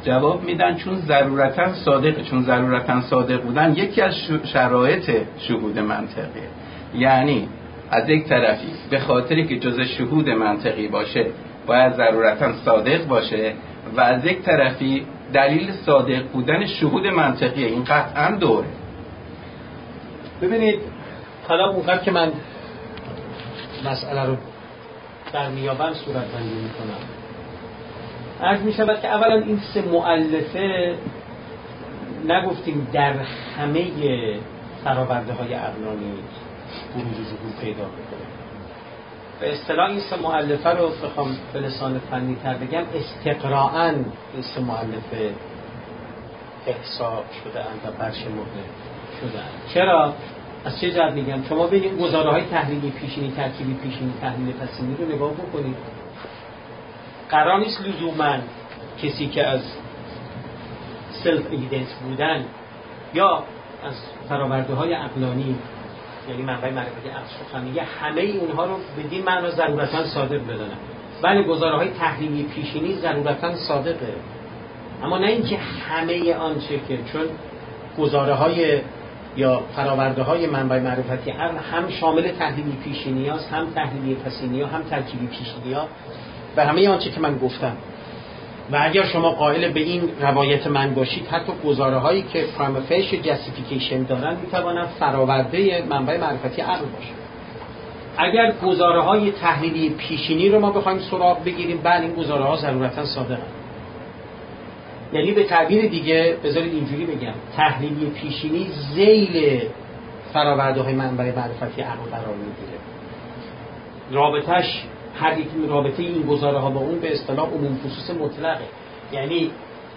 جواب میدن چون ضرورتا صادقه. چون ضرورتا صادق بودن یکی از شرایط شهود منطقیه. یعنی از یک طرفی به خاطری که جزء شهود منطقی باشه باید ضرورتا صادق باشه و از یک طرفی دلیل صادق بودن شهود منطقیه. این قطعا دوره. ببینید حالا اونقدر که من مسئله رو در میابم صورت بندی میکنم، عرض میشود که اولا این سه مؤلفه نگفتیم در همه فراورده های عقلانی بروز و ظهور پیدا میکنه. به اصطلاح این سه مؤلفه رو بخوام به لسان فنی تر بگم استقراءً این سه مؤلفه احصا شده اند و برشمرده شده اند. چرا؟ از چه جهت میگم؟ شما ببینید گزاره‌های تحلیلی پیشینی، ترکیبی پیشینی، تحلیل پسینی رو نگاه بکنید. قرار نیست لزوماً کسی که از سلف ایویدنس بودن یا از فراورده‌های عقلانی یعنی منبع معرفتی عقل سخن میگه همه اونها رو بدین معنا ضرورتاً صادق بدونن. ولی گزاره‌های تحلیلی پیشینی ضرورتاً صادقه، اما نه اینکه همه آنچه که چون گزاره‌های یا فراورده‌های منبع معرفتی عقل هم شامل تحلیلی پیشینی هست، هم تحلیلی پسینی ها، هم ترکیبی پیشینی ها و همه آنچه که من گفتم. و اگر شما قائل به این روایت من باشید حتی گزاره‌هایی که پرایم فیشل جاستیفیکیشن دارن میتوانن فراورده منبع معرفتی عقل باشه. اگر گزاره‌های تحلیلی پیشینی رو ما بخوایم سراغ بگیریم، بعد این گزاره‌ها ضرورتاً صادقن. یعنی به تعبیر دیگه بذارید اینجوری بگم، تحلیلی پیشینی ذیل فراورده‌های منبع معرفتی عقل قرار میگیره. رابطش هر یک رابطه این گزاره‌ها با اون به اصطلاح عموم خصوص مطلقه. یعنی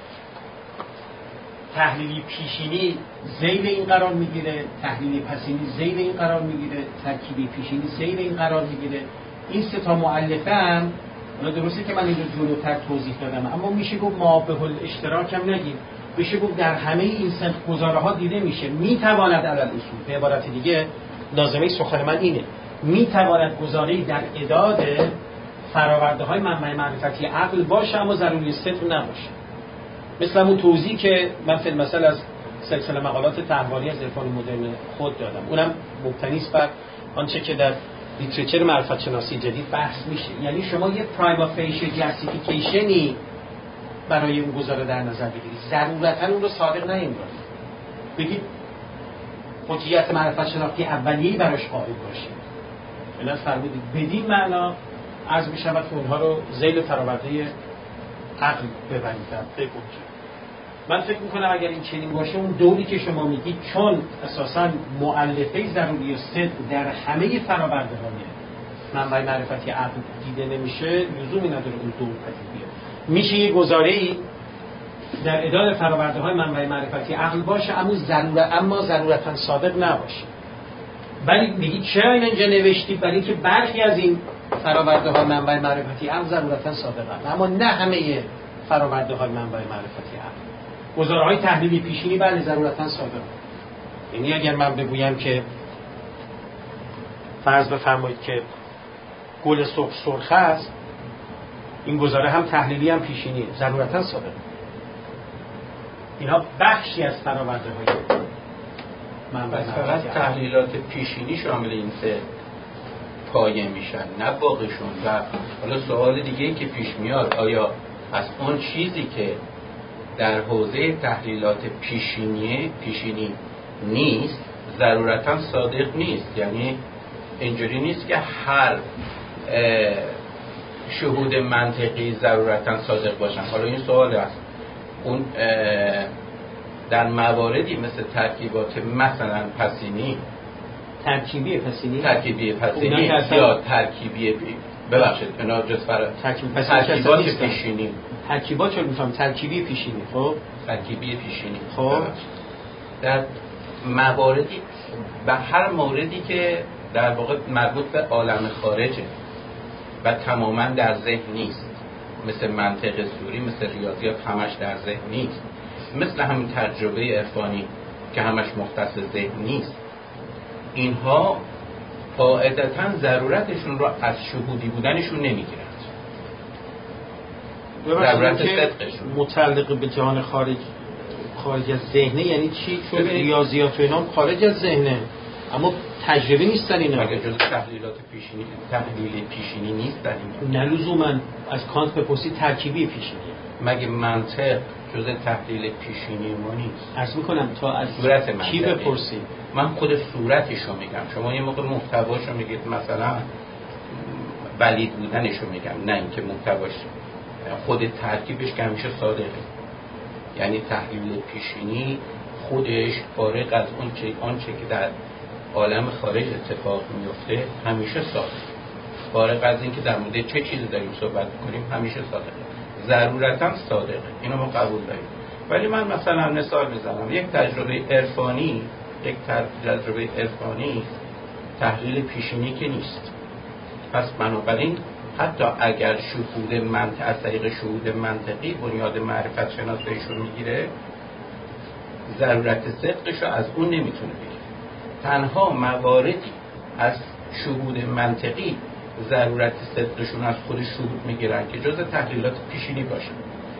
تحلیلی پیشینی ذیل این قرار میگیره، تحلیلی پسینی ذیل این قرار میگیره، ترکیبی پیشینی ذیل این قرار میگیره. این سه تا مؤلفه هم حالا درسته که من اینو جلوتر توضیح دادم، اما میشه گفت ما به کل اشتراک هم نگیم، میشه گفت در همه این سه گزاره‌ها دیده میشه میتواند علی الاصول، به عبارت دیگه لازمه سخن من اینه، میتواند گزاره‌ای در اعداد فراورده‌های منبع معرفتی عقل باشه اما ضروری صدق نباشه. مثل همون توضیحی که من فی المثل از سلسله مقالات طحاوی از عرفان مدرن خود دادم، اونم مبتنی است بر آنچه که در لیترچر معرفت شناسی جدید بحث میشه. یعنی شما یه پرایم فیشل جاستیفیکیشنی برای اون گزاره در نظر بگیرید، ضرورتاً اون رو صادق نمی‌دونید، بگید حجیت معرفت شناختی اولیه‌ای براش قائل باشید. بلا فرمودید بدین معنا عرض می‌شود که اونها رو ذیل فراورده عقل ببرید در بگوجید. من فکر میکنم اگر این چنین باشه اون دوری که شما میگید چون اساساً مؤلفه ضروری صدق در همه فراورده‌های منبع معرفتی عقل دیده نمیشه، لزومی نداره اون دور پدید بیاد. میشه یه گزاره‌ای در اعداد فراورده‌های منبع معرفتی عقل باشه اما ضرورتاً صادق نباشه. ولی میگید چرا اینجا نوشتید؟ برای اینکه برخی از این فراورده‌های منبع معرفتی عقل ضرورتاً صادقن اما نه همه فراورده‌های منبع معرفتی عقل. گزاره‌های تحلیلی پیشینی بله ضرورتاً صادق. یعنی اگر من بگویم که فرض بفرمایید که گل سرخ است، این گزاره هم تحلیلی هم پیشینی ضرورتاً صادق. اینها بخشی از فراورده‌های منبع فقط تحلیلات پیشینی شامل این سه پایه میشن نه باقیشون. و حالا سوال دیگه که پیش میاد، آیا از اون چیزی که در حوزه تحلیلات پیشینی نیست ضرورتاً صادق نیست؟ یعنی اینجوری نیست که هر شهود منطقی ضرورتاً صادق باشن. حالا این سوال است، اون در مواردی مثل ترکیبات مثلا پسینی، ترکیبی پسینی یا ترکیبی ببخشید اینا جز ترکیبات پیشینی، ترکیبات چون میفهم ترکیبی پیشینی، خب ترکیبی پیشینی، خب در مواردی و هر موردی که در واقع مربوط به عالم خارجه و تماما در ذهن نیست، مثل منطق سوری، مثل ریاضیات همش در ذهن نیست، مثل همین تجربه عرفانی که همش مختص ذهن نیست، اینها قاعدتاً ضرورتشون رو از شهودی بودنشون نمیگیرند. ضرورت صدقشون. متعلق به جهان خارج از ذهنه یعنی چی؟ چون ریاضیات و اینا خارج از ذهنه، اما تجربه نیستن اینا. مگه جز تحلیل پیشینی نیستن اینا؟ نه لزوما. از کانت بپرسی ترکیبی پیشینی. مگه منطق جز تحلیل پیشینی ما نیست؟ عرض میکنم تا از صورت منطقی. کی بپرسی؟ من خود صورتشو میگم، شما یه موقع محتواشو میگید، مثلا ولید بودنشو میگم، نه اینکه محتواش خود ترکیبش که همیشه صادقه. یعنی تحلیل پیشینی خودش فارغ از آنچه که در عالم خارج اتفاق میفته همیشه صادقه. فارغ از اینکه در مورد چه چیزی داریم صحبت میکنیم همیشه صادقه، ضرورتاً صادقه، اینو ما قبول داریم. ولی من مثلا مثال میزنم، یک تجربه عرفانی تحلیل پیشینی که نیست. پس بنابراین حتی اگر شهود از طریق شهود منطقی بنیاد معرفت شناسیشو میگیره، ضرورت صدقشو از اون نمیتونه بگیره. تنها مواردی از شهود منطقی ضرورت صدقشون از خود شهود میگیرن که جز تحلیلات پیشینی باشه.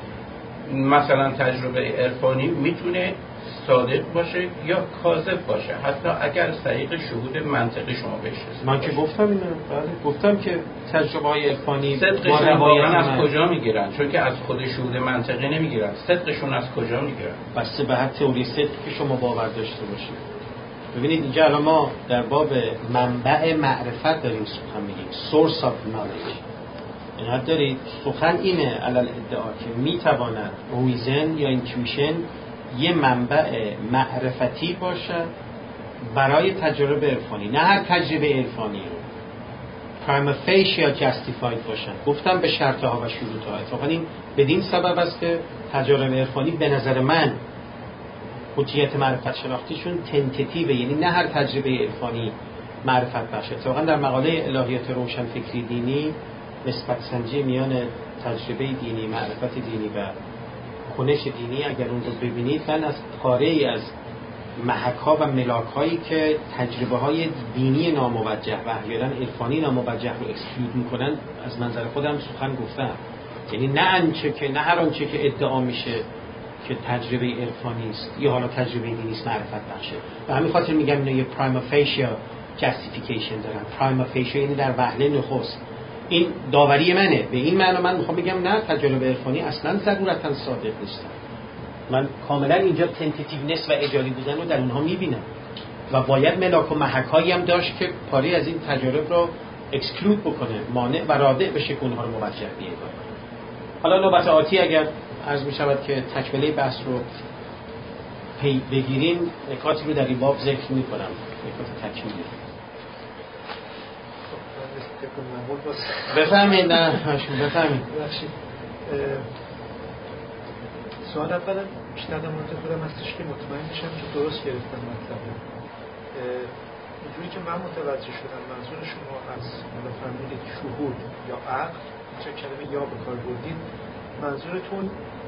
مثلا تجربه عرفانی میتونه صادق باشه یا کاذب باشه، حتی اگر طریق شهود منطقی شما بهش رسید. من که گفتم اینو، بله گفتم که تجربه های عرفانی صدقشون واقعا از کجا میگیرن؟ چون که از خود شهود منطقی نمیگیرن، صدقشون از کجا میگیرن؟ بسته به هر تئوری صدقی که شما باور داشته باشید. ببینید اینجا الان ما در باب منبع معرفت داریم سخن میگیم، source of knowledge. یعنی دارید سخن اینه علل ادعا که میتواند reason یا intuition یه منبع معرفتی باشه برای تجربه عرفانی، نه هر تجربه عرفانی رو prima facie justified باشن. گفتم به شرطها و شروطها. اتفاقا این بدین سبب است که تجربه عرفانی به نظر من حجیت معرفت شناختیشون تنتیتیوه، یعنی نه هر تجربه عرفانی معرفت بخشه. اتفاقا در مقاله الهیات روشن فکری دینی نسبت سنجی میان تجربه دینی، معرفت دینی و کنش دینی اگر اون رو ببینید، من از پاره‌ای از محک‌ها و ملاک‌هایی که تجربه‌های دینی ناموجه و احیانا عرفانی ناموجه رو اکسکلود می‌کنن از منظر خودم سخن گفتم. یعنی نه هر آنچه که ادعا میشه که تجربه عرفانی است یا حالا تجربه دینی است معرفت بخشه. و همین خاطر میگم اینا یه prima facie justification دارن. prima facie یعنی در وهله نخست. این داوری منه. به این معنی من میخوام بگم نه، تجربه عرفانی اصلا ضرورتاً صادق نیستن. من کاملا اینجا تنتیتیونس و اجالی بودن رو در اونها میبینم و باید ملاک و محک‌هایی هم داشت که پاری از این تجارب رو اکسکلود بکنه، مانع و رادع بشه که اونها رو موجه بیه. حالا نوبت آتی اگر عرض میشود که تکمله بحث رو بگیریم، نکاتی رو در این باب ذکر میکنم، نکات تکمیلی. بفهمید نه بفهمید. سوال اولا بیشتر در مورد خودم هستش که مطمئن میشم که درست گرفتم مطلب. اینجوری که من متوجه شدم منظور شما از فرمودید شهود یا عقل، چه کلمه یا به کار بردید، منظورتون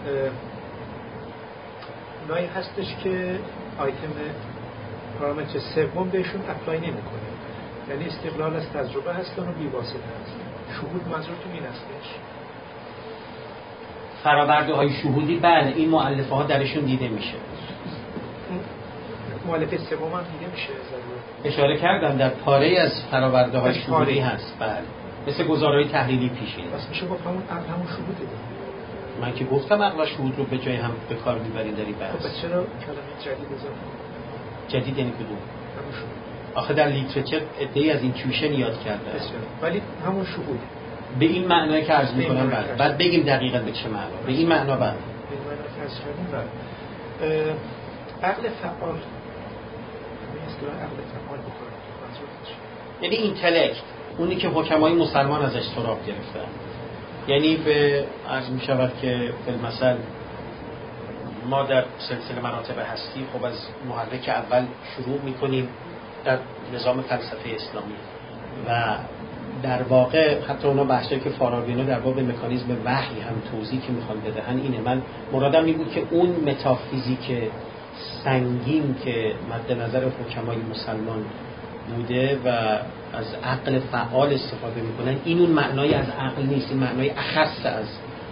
اونایی هستش که آیتم پارامتر سوم بهشون اپلای نمیکنه، یعنی استقلال از تجربه هستن و بی‌واسطه هستن. شهود منظورتون این هستش؟ فرآورده های شهودی بله، این مؤلفه ها درشون دیده میشه. مؤلفه سوم هم دیده میشه ضرور. اشاره کردم در پاره از فرآورده های شهودی هست، بله، مثل گزارهای تحلیلی پیشین. بس میشه گفت همون شهوده. من که گفتم عقل و شهود رو به جای هم به کار میبرین در این بحث. خب چرا کلمه جدید اضافه؟ جدید یعنی کدوم؟ همون شهود. آخه در لیترچر ادعای از اینتویشن یاد کرده. ولی همون شهود. به این معنی که عرض میکنم بعد. بعد بگیم دقیقاً به چه معنا. به این معنا بعد. به این معنا که عرض کردیم بعد. عقل فعال. اصطلاح عقل فعال بکنیم. یعنی اینتלקت، اونی که حکمای مسلمان ازش سراغ گرفتن. یعنی به عرض می شود که بالمثل ما در سلسله مراتب هستی خب از محرک اول شروع می کنیم در نظام فلسفه اسلامی و در واقع حتی اونا بحثایی که فارابی در باب مکانیزم وحی هم توضیح که میخوان بدهن اینه. من مرادم این بود که اون متافیزیک سنگین که مد نظر حکمای مسلمان بوده و از عقل فعال استفاده میکنن، این اون معنای از عقل نیست، این معنای اخص از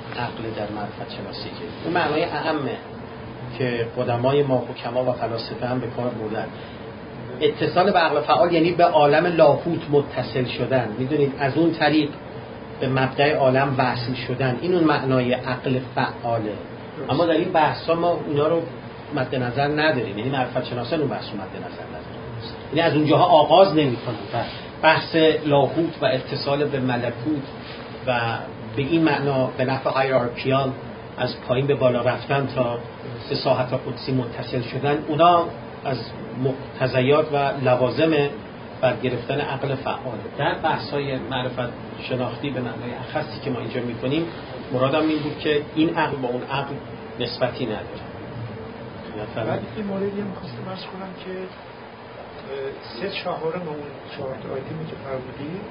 عقل در معرفت شناسی که اون معنای اهمه که قدمای ما حکما و فلاسفه هم به کار بردن. اتصال به عقل فعال یعنی به عالم لاهوت متصل شدن، میدونید از اون طریق به مبدأ عالم وصل شدن، این اون معنای عقل فعاله. اما در این بحثا ما اونا رو مد نظر نداریم، یعنی معرفت شناسان اون بحث رو مد نظر نداریم، یعنی از اونجاها آغاز نمی‌کنن و بحث لاهوت و اتصال به ملکوت و به این معنا به نحو هایرارکیال از پایین به بالا رفتن تا به ساحت قدسی متصل شدن، اونا از مقتضیات و لوازم برگرفتن عقل فعال. در بحث‌های معرفت شناختی به معنای اخصی که ما اینجا می‌کنیم مرادم این بود که این عقل با اون عقل نسبتی نداره. بعد این موردی هم خواستم عرض کنم که 3/4 اون 4 آیتمی که فرمودید،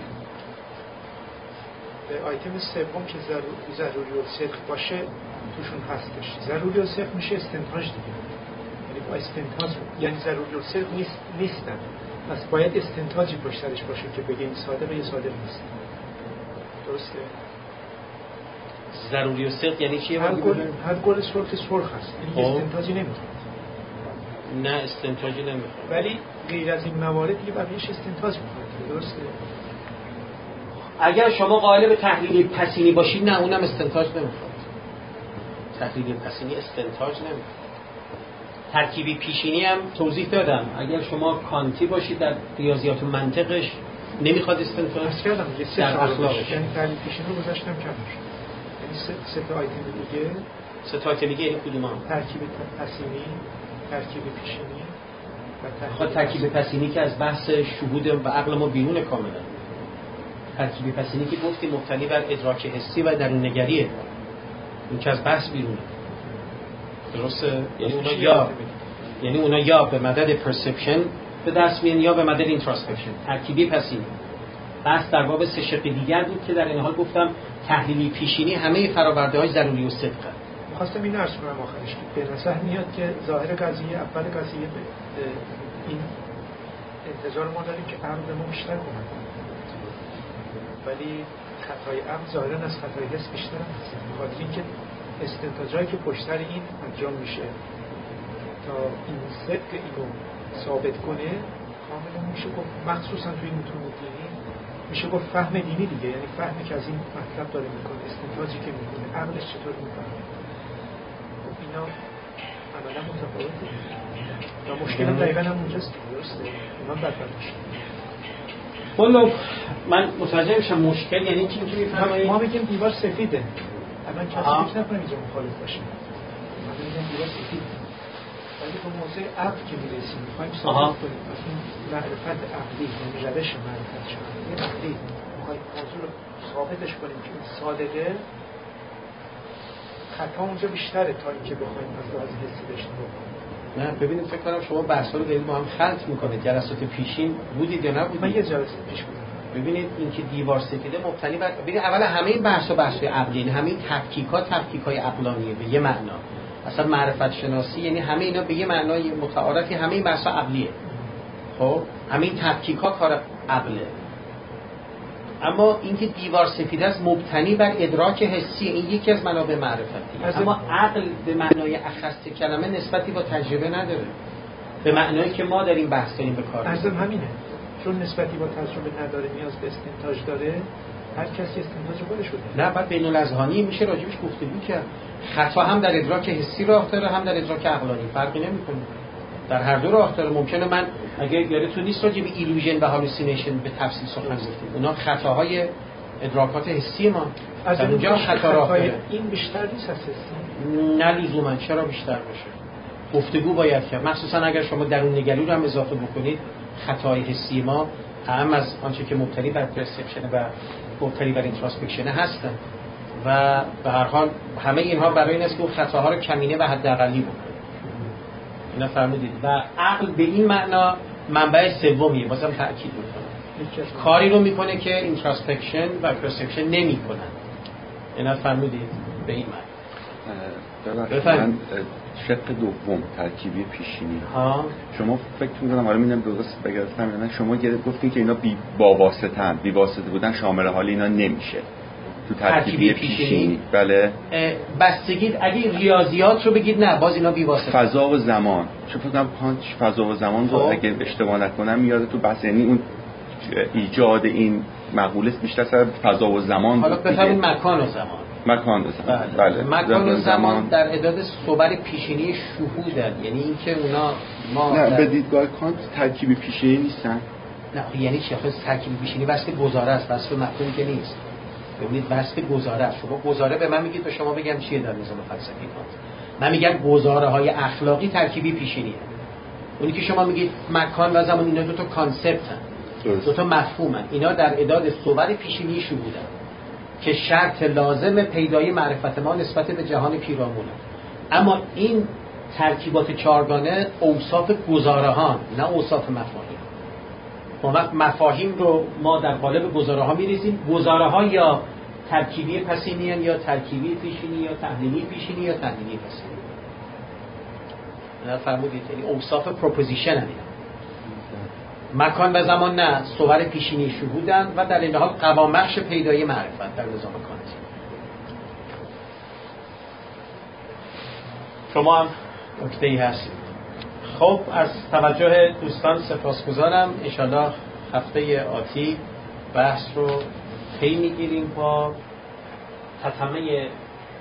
آیتم سوم که ضروری الصدق باشه توشون هستش. ضروری الصدق میشه استنتاج دیگه، یعنی با استنتاج، یعنی ضروری الصدق نیستن، پس باید استنتاجی پشت سرش باشه که بگه این صادقه یا صادق نیست. درسته؟ ضروری الصدق یعنی چیه؟ هر گل سرخ هست، این استنتاجی نمیخواد. نه استنتاجی نمیخواد، ولی غیر از این موارد دیگه بقیه‌اش استنتاج میخواد. درسته؟ اگر شما قائل به تحلیل پسینی باشید نه اونم استنتاج نمیخواد. تحلیل پسینی استنتاج نمیخواد. ترکیبی پیشینی هم توضیح دادم، اگر شما کانتی باشید در ریاضیات و منطقش نمیخواد استنتاج. اصلا کردم یه در اخلاقش، یعنی تحلیل پیشینی رو گذاشتم کمش، یعنی سه تا آیتم دیگه. سه تا آیتم دیگه یعنی کدوم؟ ترکیب پسینی، ترکیب پیشینی و ترکیب پسینی که از بحث شهود و عقل ما بیرون کاملا. ترکیب پسینی که گفتیم مبتنی بر ادراک حسی و درون نگریه، این که از بحث بیرونه. درسته؟ یعنی اونا یا به مدد پرسپشن به دست میان یا به مدد اینتراسپکشن. ترکیبی پسینی بحث در باب سه شق دیگر بود که در این حال گفتم تحلیلی پیشینی همه فرآورده های ضروری و صدقه. خواستم این عرض کنم آخرش که به نظر میاد که ظاهر قضیه، اول قضیه این انتظار ما داریم که عقل به ما بیشتر کمک کنه، ولی خطای عقل ظاهرا از خطای حس بیشتر هست. بخاطر اینکه استنتاجایی که پشت سر این انجام میشه تا این صدق اینو ثابت کنه کاملا میشه گفت، مخصوصا توی این متون دینی میشه گفت فهم دینی دیگه، یعنی فهمی که از این مطلب داره میکنه، استنتاجی که میکنه، عقلش چطور میفهمه. خب اینا عملا متفاوته و مشکل هم دقیقا هم اونجاست. درسته؟ من بدبخت میشه. والا من متوجه میشم مشکل یعنی چی که میفهمه. ما میگیم دیوار سفیده، الان کسی فکر نکنه اینجا مخالف باشه. ما میگیم دیوار سفیده، ولی به موضوع عقل که میرسیم میخوایم ثابت کنیم از این معرفت عقلی، یعنی روش معرفت شناختی عقلی میخوایم موضوع رو ثابتش کنیم که این صادقه، خطا اونجا بیشتره تا اینکه بخوایم از لحاظ حسی بشنویم. نه ببینید فکر کنم شما بحثا رو دارید با هم خلط میکنید. جلسات پیشین بودید یا نبودید؟ من یه جلسه پیش بودم. ببینید این که دیوار سفیده مبتنی بر، ببینید اول همه این بحث‌های عقلی، همه این تفکیک‌های عقلانیه به یه معنا. اصلا معرفت شناسی یعنی همه اینا به یه معنای متعارفی، همه این بحث‌ها عقلیه. خب همه این تفکیک‌ها کار عقله. اما اینکه دیوار سفید است مبتنی بر ادراک حسی، این یکی از منابع معرفتی. اما عقل به معنای اخص کلمه نسبتی با تجربه نداره، به معنایی که ما داریم بحث داریم به کار. اصلا همینه، چون نسبتی با تجربه نداره، نیاز به استنتاج داره، هر کسی استنتاج خودش رو داره. نه بعد بین الاذهانی میشه راجبش گفتگو کرد. خطا هم در ادراک حسی راه داره، هم در ادراک عقلانی، فرقی نمیکنه. در هر دو راه داره. ممکنه من اگه یادتون نیست راجع به ایلوژن و هالوسینیشن به تفصیل سخن گفتیم، اونا خطاهای ادراکات حسی ما، از اونجا خطا راه داره. این بیشتر نیست از حسی؟ نه لزوما، چرا بیشتر باشه؟ گفتگو باید کرد، مخصوصا اگر شما درون نگری رو هم اضافه بکنید. خطاهای حسی ما اهم از آنچه که مبتنی بر پرسپشن و مبتنی بر اینتراسپکشن هستن و به هر حال همه اینها برای این است که خطاها رو کمینه و حداقلی بکنه. اینا فرمودید. و عقل به این معنا منبع سومیه، بازم تأکید میکنم، کاری رو میکنه که اینتراسپکشن و پرسپشن نمیکنن. اینا فرمودید به این معنا. من شق دوم ترکیبی پیشینی شما فکر می‌کنم حالا می‌بینم درست بگرفتم، شما گفتین که اینا بی واسطه بودن شامل حال اینا نمیشه، تو ترکیبی پیشینی. بله بستگی اگه ریاضیات رو بگید نه باز اینا بی‌واسطه. فضا و زمان چون فکر کنم کانت فضا و زمان رو اگه اشتباه نکنم میاد تو بحث، یعنی اون ایجاد این مقوله بیشتر سر فضا و زمان. حالا بفهمید مکان و زمان. مکان و زمان. بله. مکان و زمان در اعداد صور پیشینی شهودن، یعنی اینکه اونا ما نه به دیدگاه کانت ترکیب پیشینی نیستن. نه یعنی چی؟ آخه ترکیب پیشینی وصف گزاره است، وصف مفهوم که نیست. ببینید وصف گزاره است. شما گزاره به من میگید، به شما بگم چیه در نظام فلسفی کانت. من میگم گزاره‌های اخلاقی ترکیبی پیشینیه. اونی که شما میگید مکان و زمان، اینا دو تا کانسپتن، دو تا مفهومن. اینا در اعداد صور پیشینی شهودن که شرط لازم پیدایی معرفت ما نسبت به جهان پیرامونه. اما این ترکیبات چهارگانه اوصاف گزاره‌ها نه اوصاف مفاهیم. اون وقت مفاهیم رو ما در قالب گزاره‌ها می‌ریزیم. گزاره‌ها یا ترکیبی پسینی یا ترکیبی پیشینی یا تحلیلی پیشینی یا تحلیلی پسینی. نه فرمودید، یعنی اوصاف پروپوزیشن هستند. مکان و زمان نه، صور پیشینی شهودند و در این حال قوام بخش پیدایی معرفت در نظام کانت. شما هم نکته‌ای هستید. خب از توجه دوستان سپاسگزارم. انشالله هفته آتی بحث رو پی میگیریم با تتمه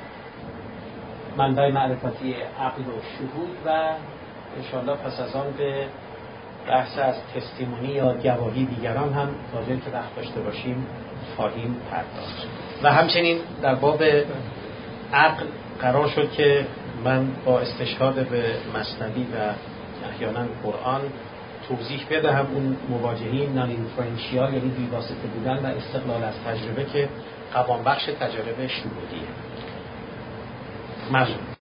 منبع معرفتی عقل و شهود و انشالله پس از آن به بحث از تستیمونی یا گواهی دیگران هم تا جایی که وقت داشته باشیم خواهیم پرداخت. و همچنین در باب عقل قرار شد که من با استشهاد به مثنوی و احیانا قرآن توضیح بدهم اون مواجهین نان اینفرنشیال، یعنی بی‌واسطه بودن و استقلال از تجربه که قوام بخش تجربه شهودیه. ممنون.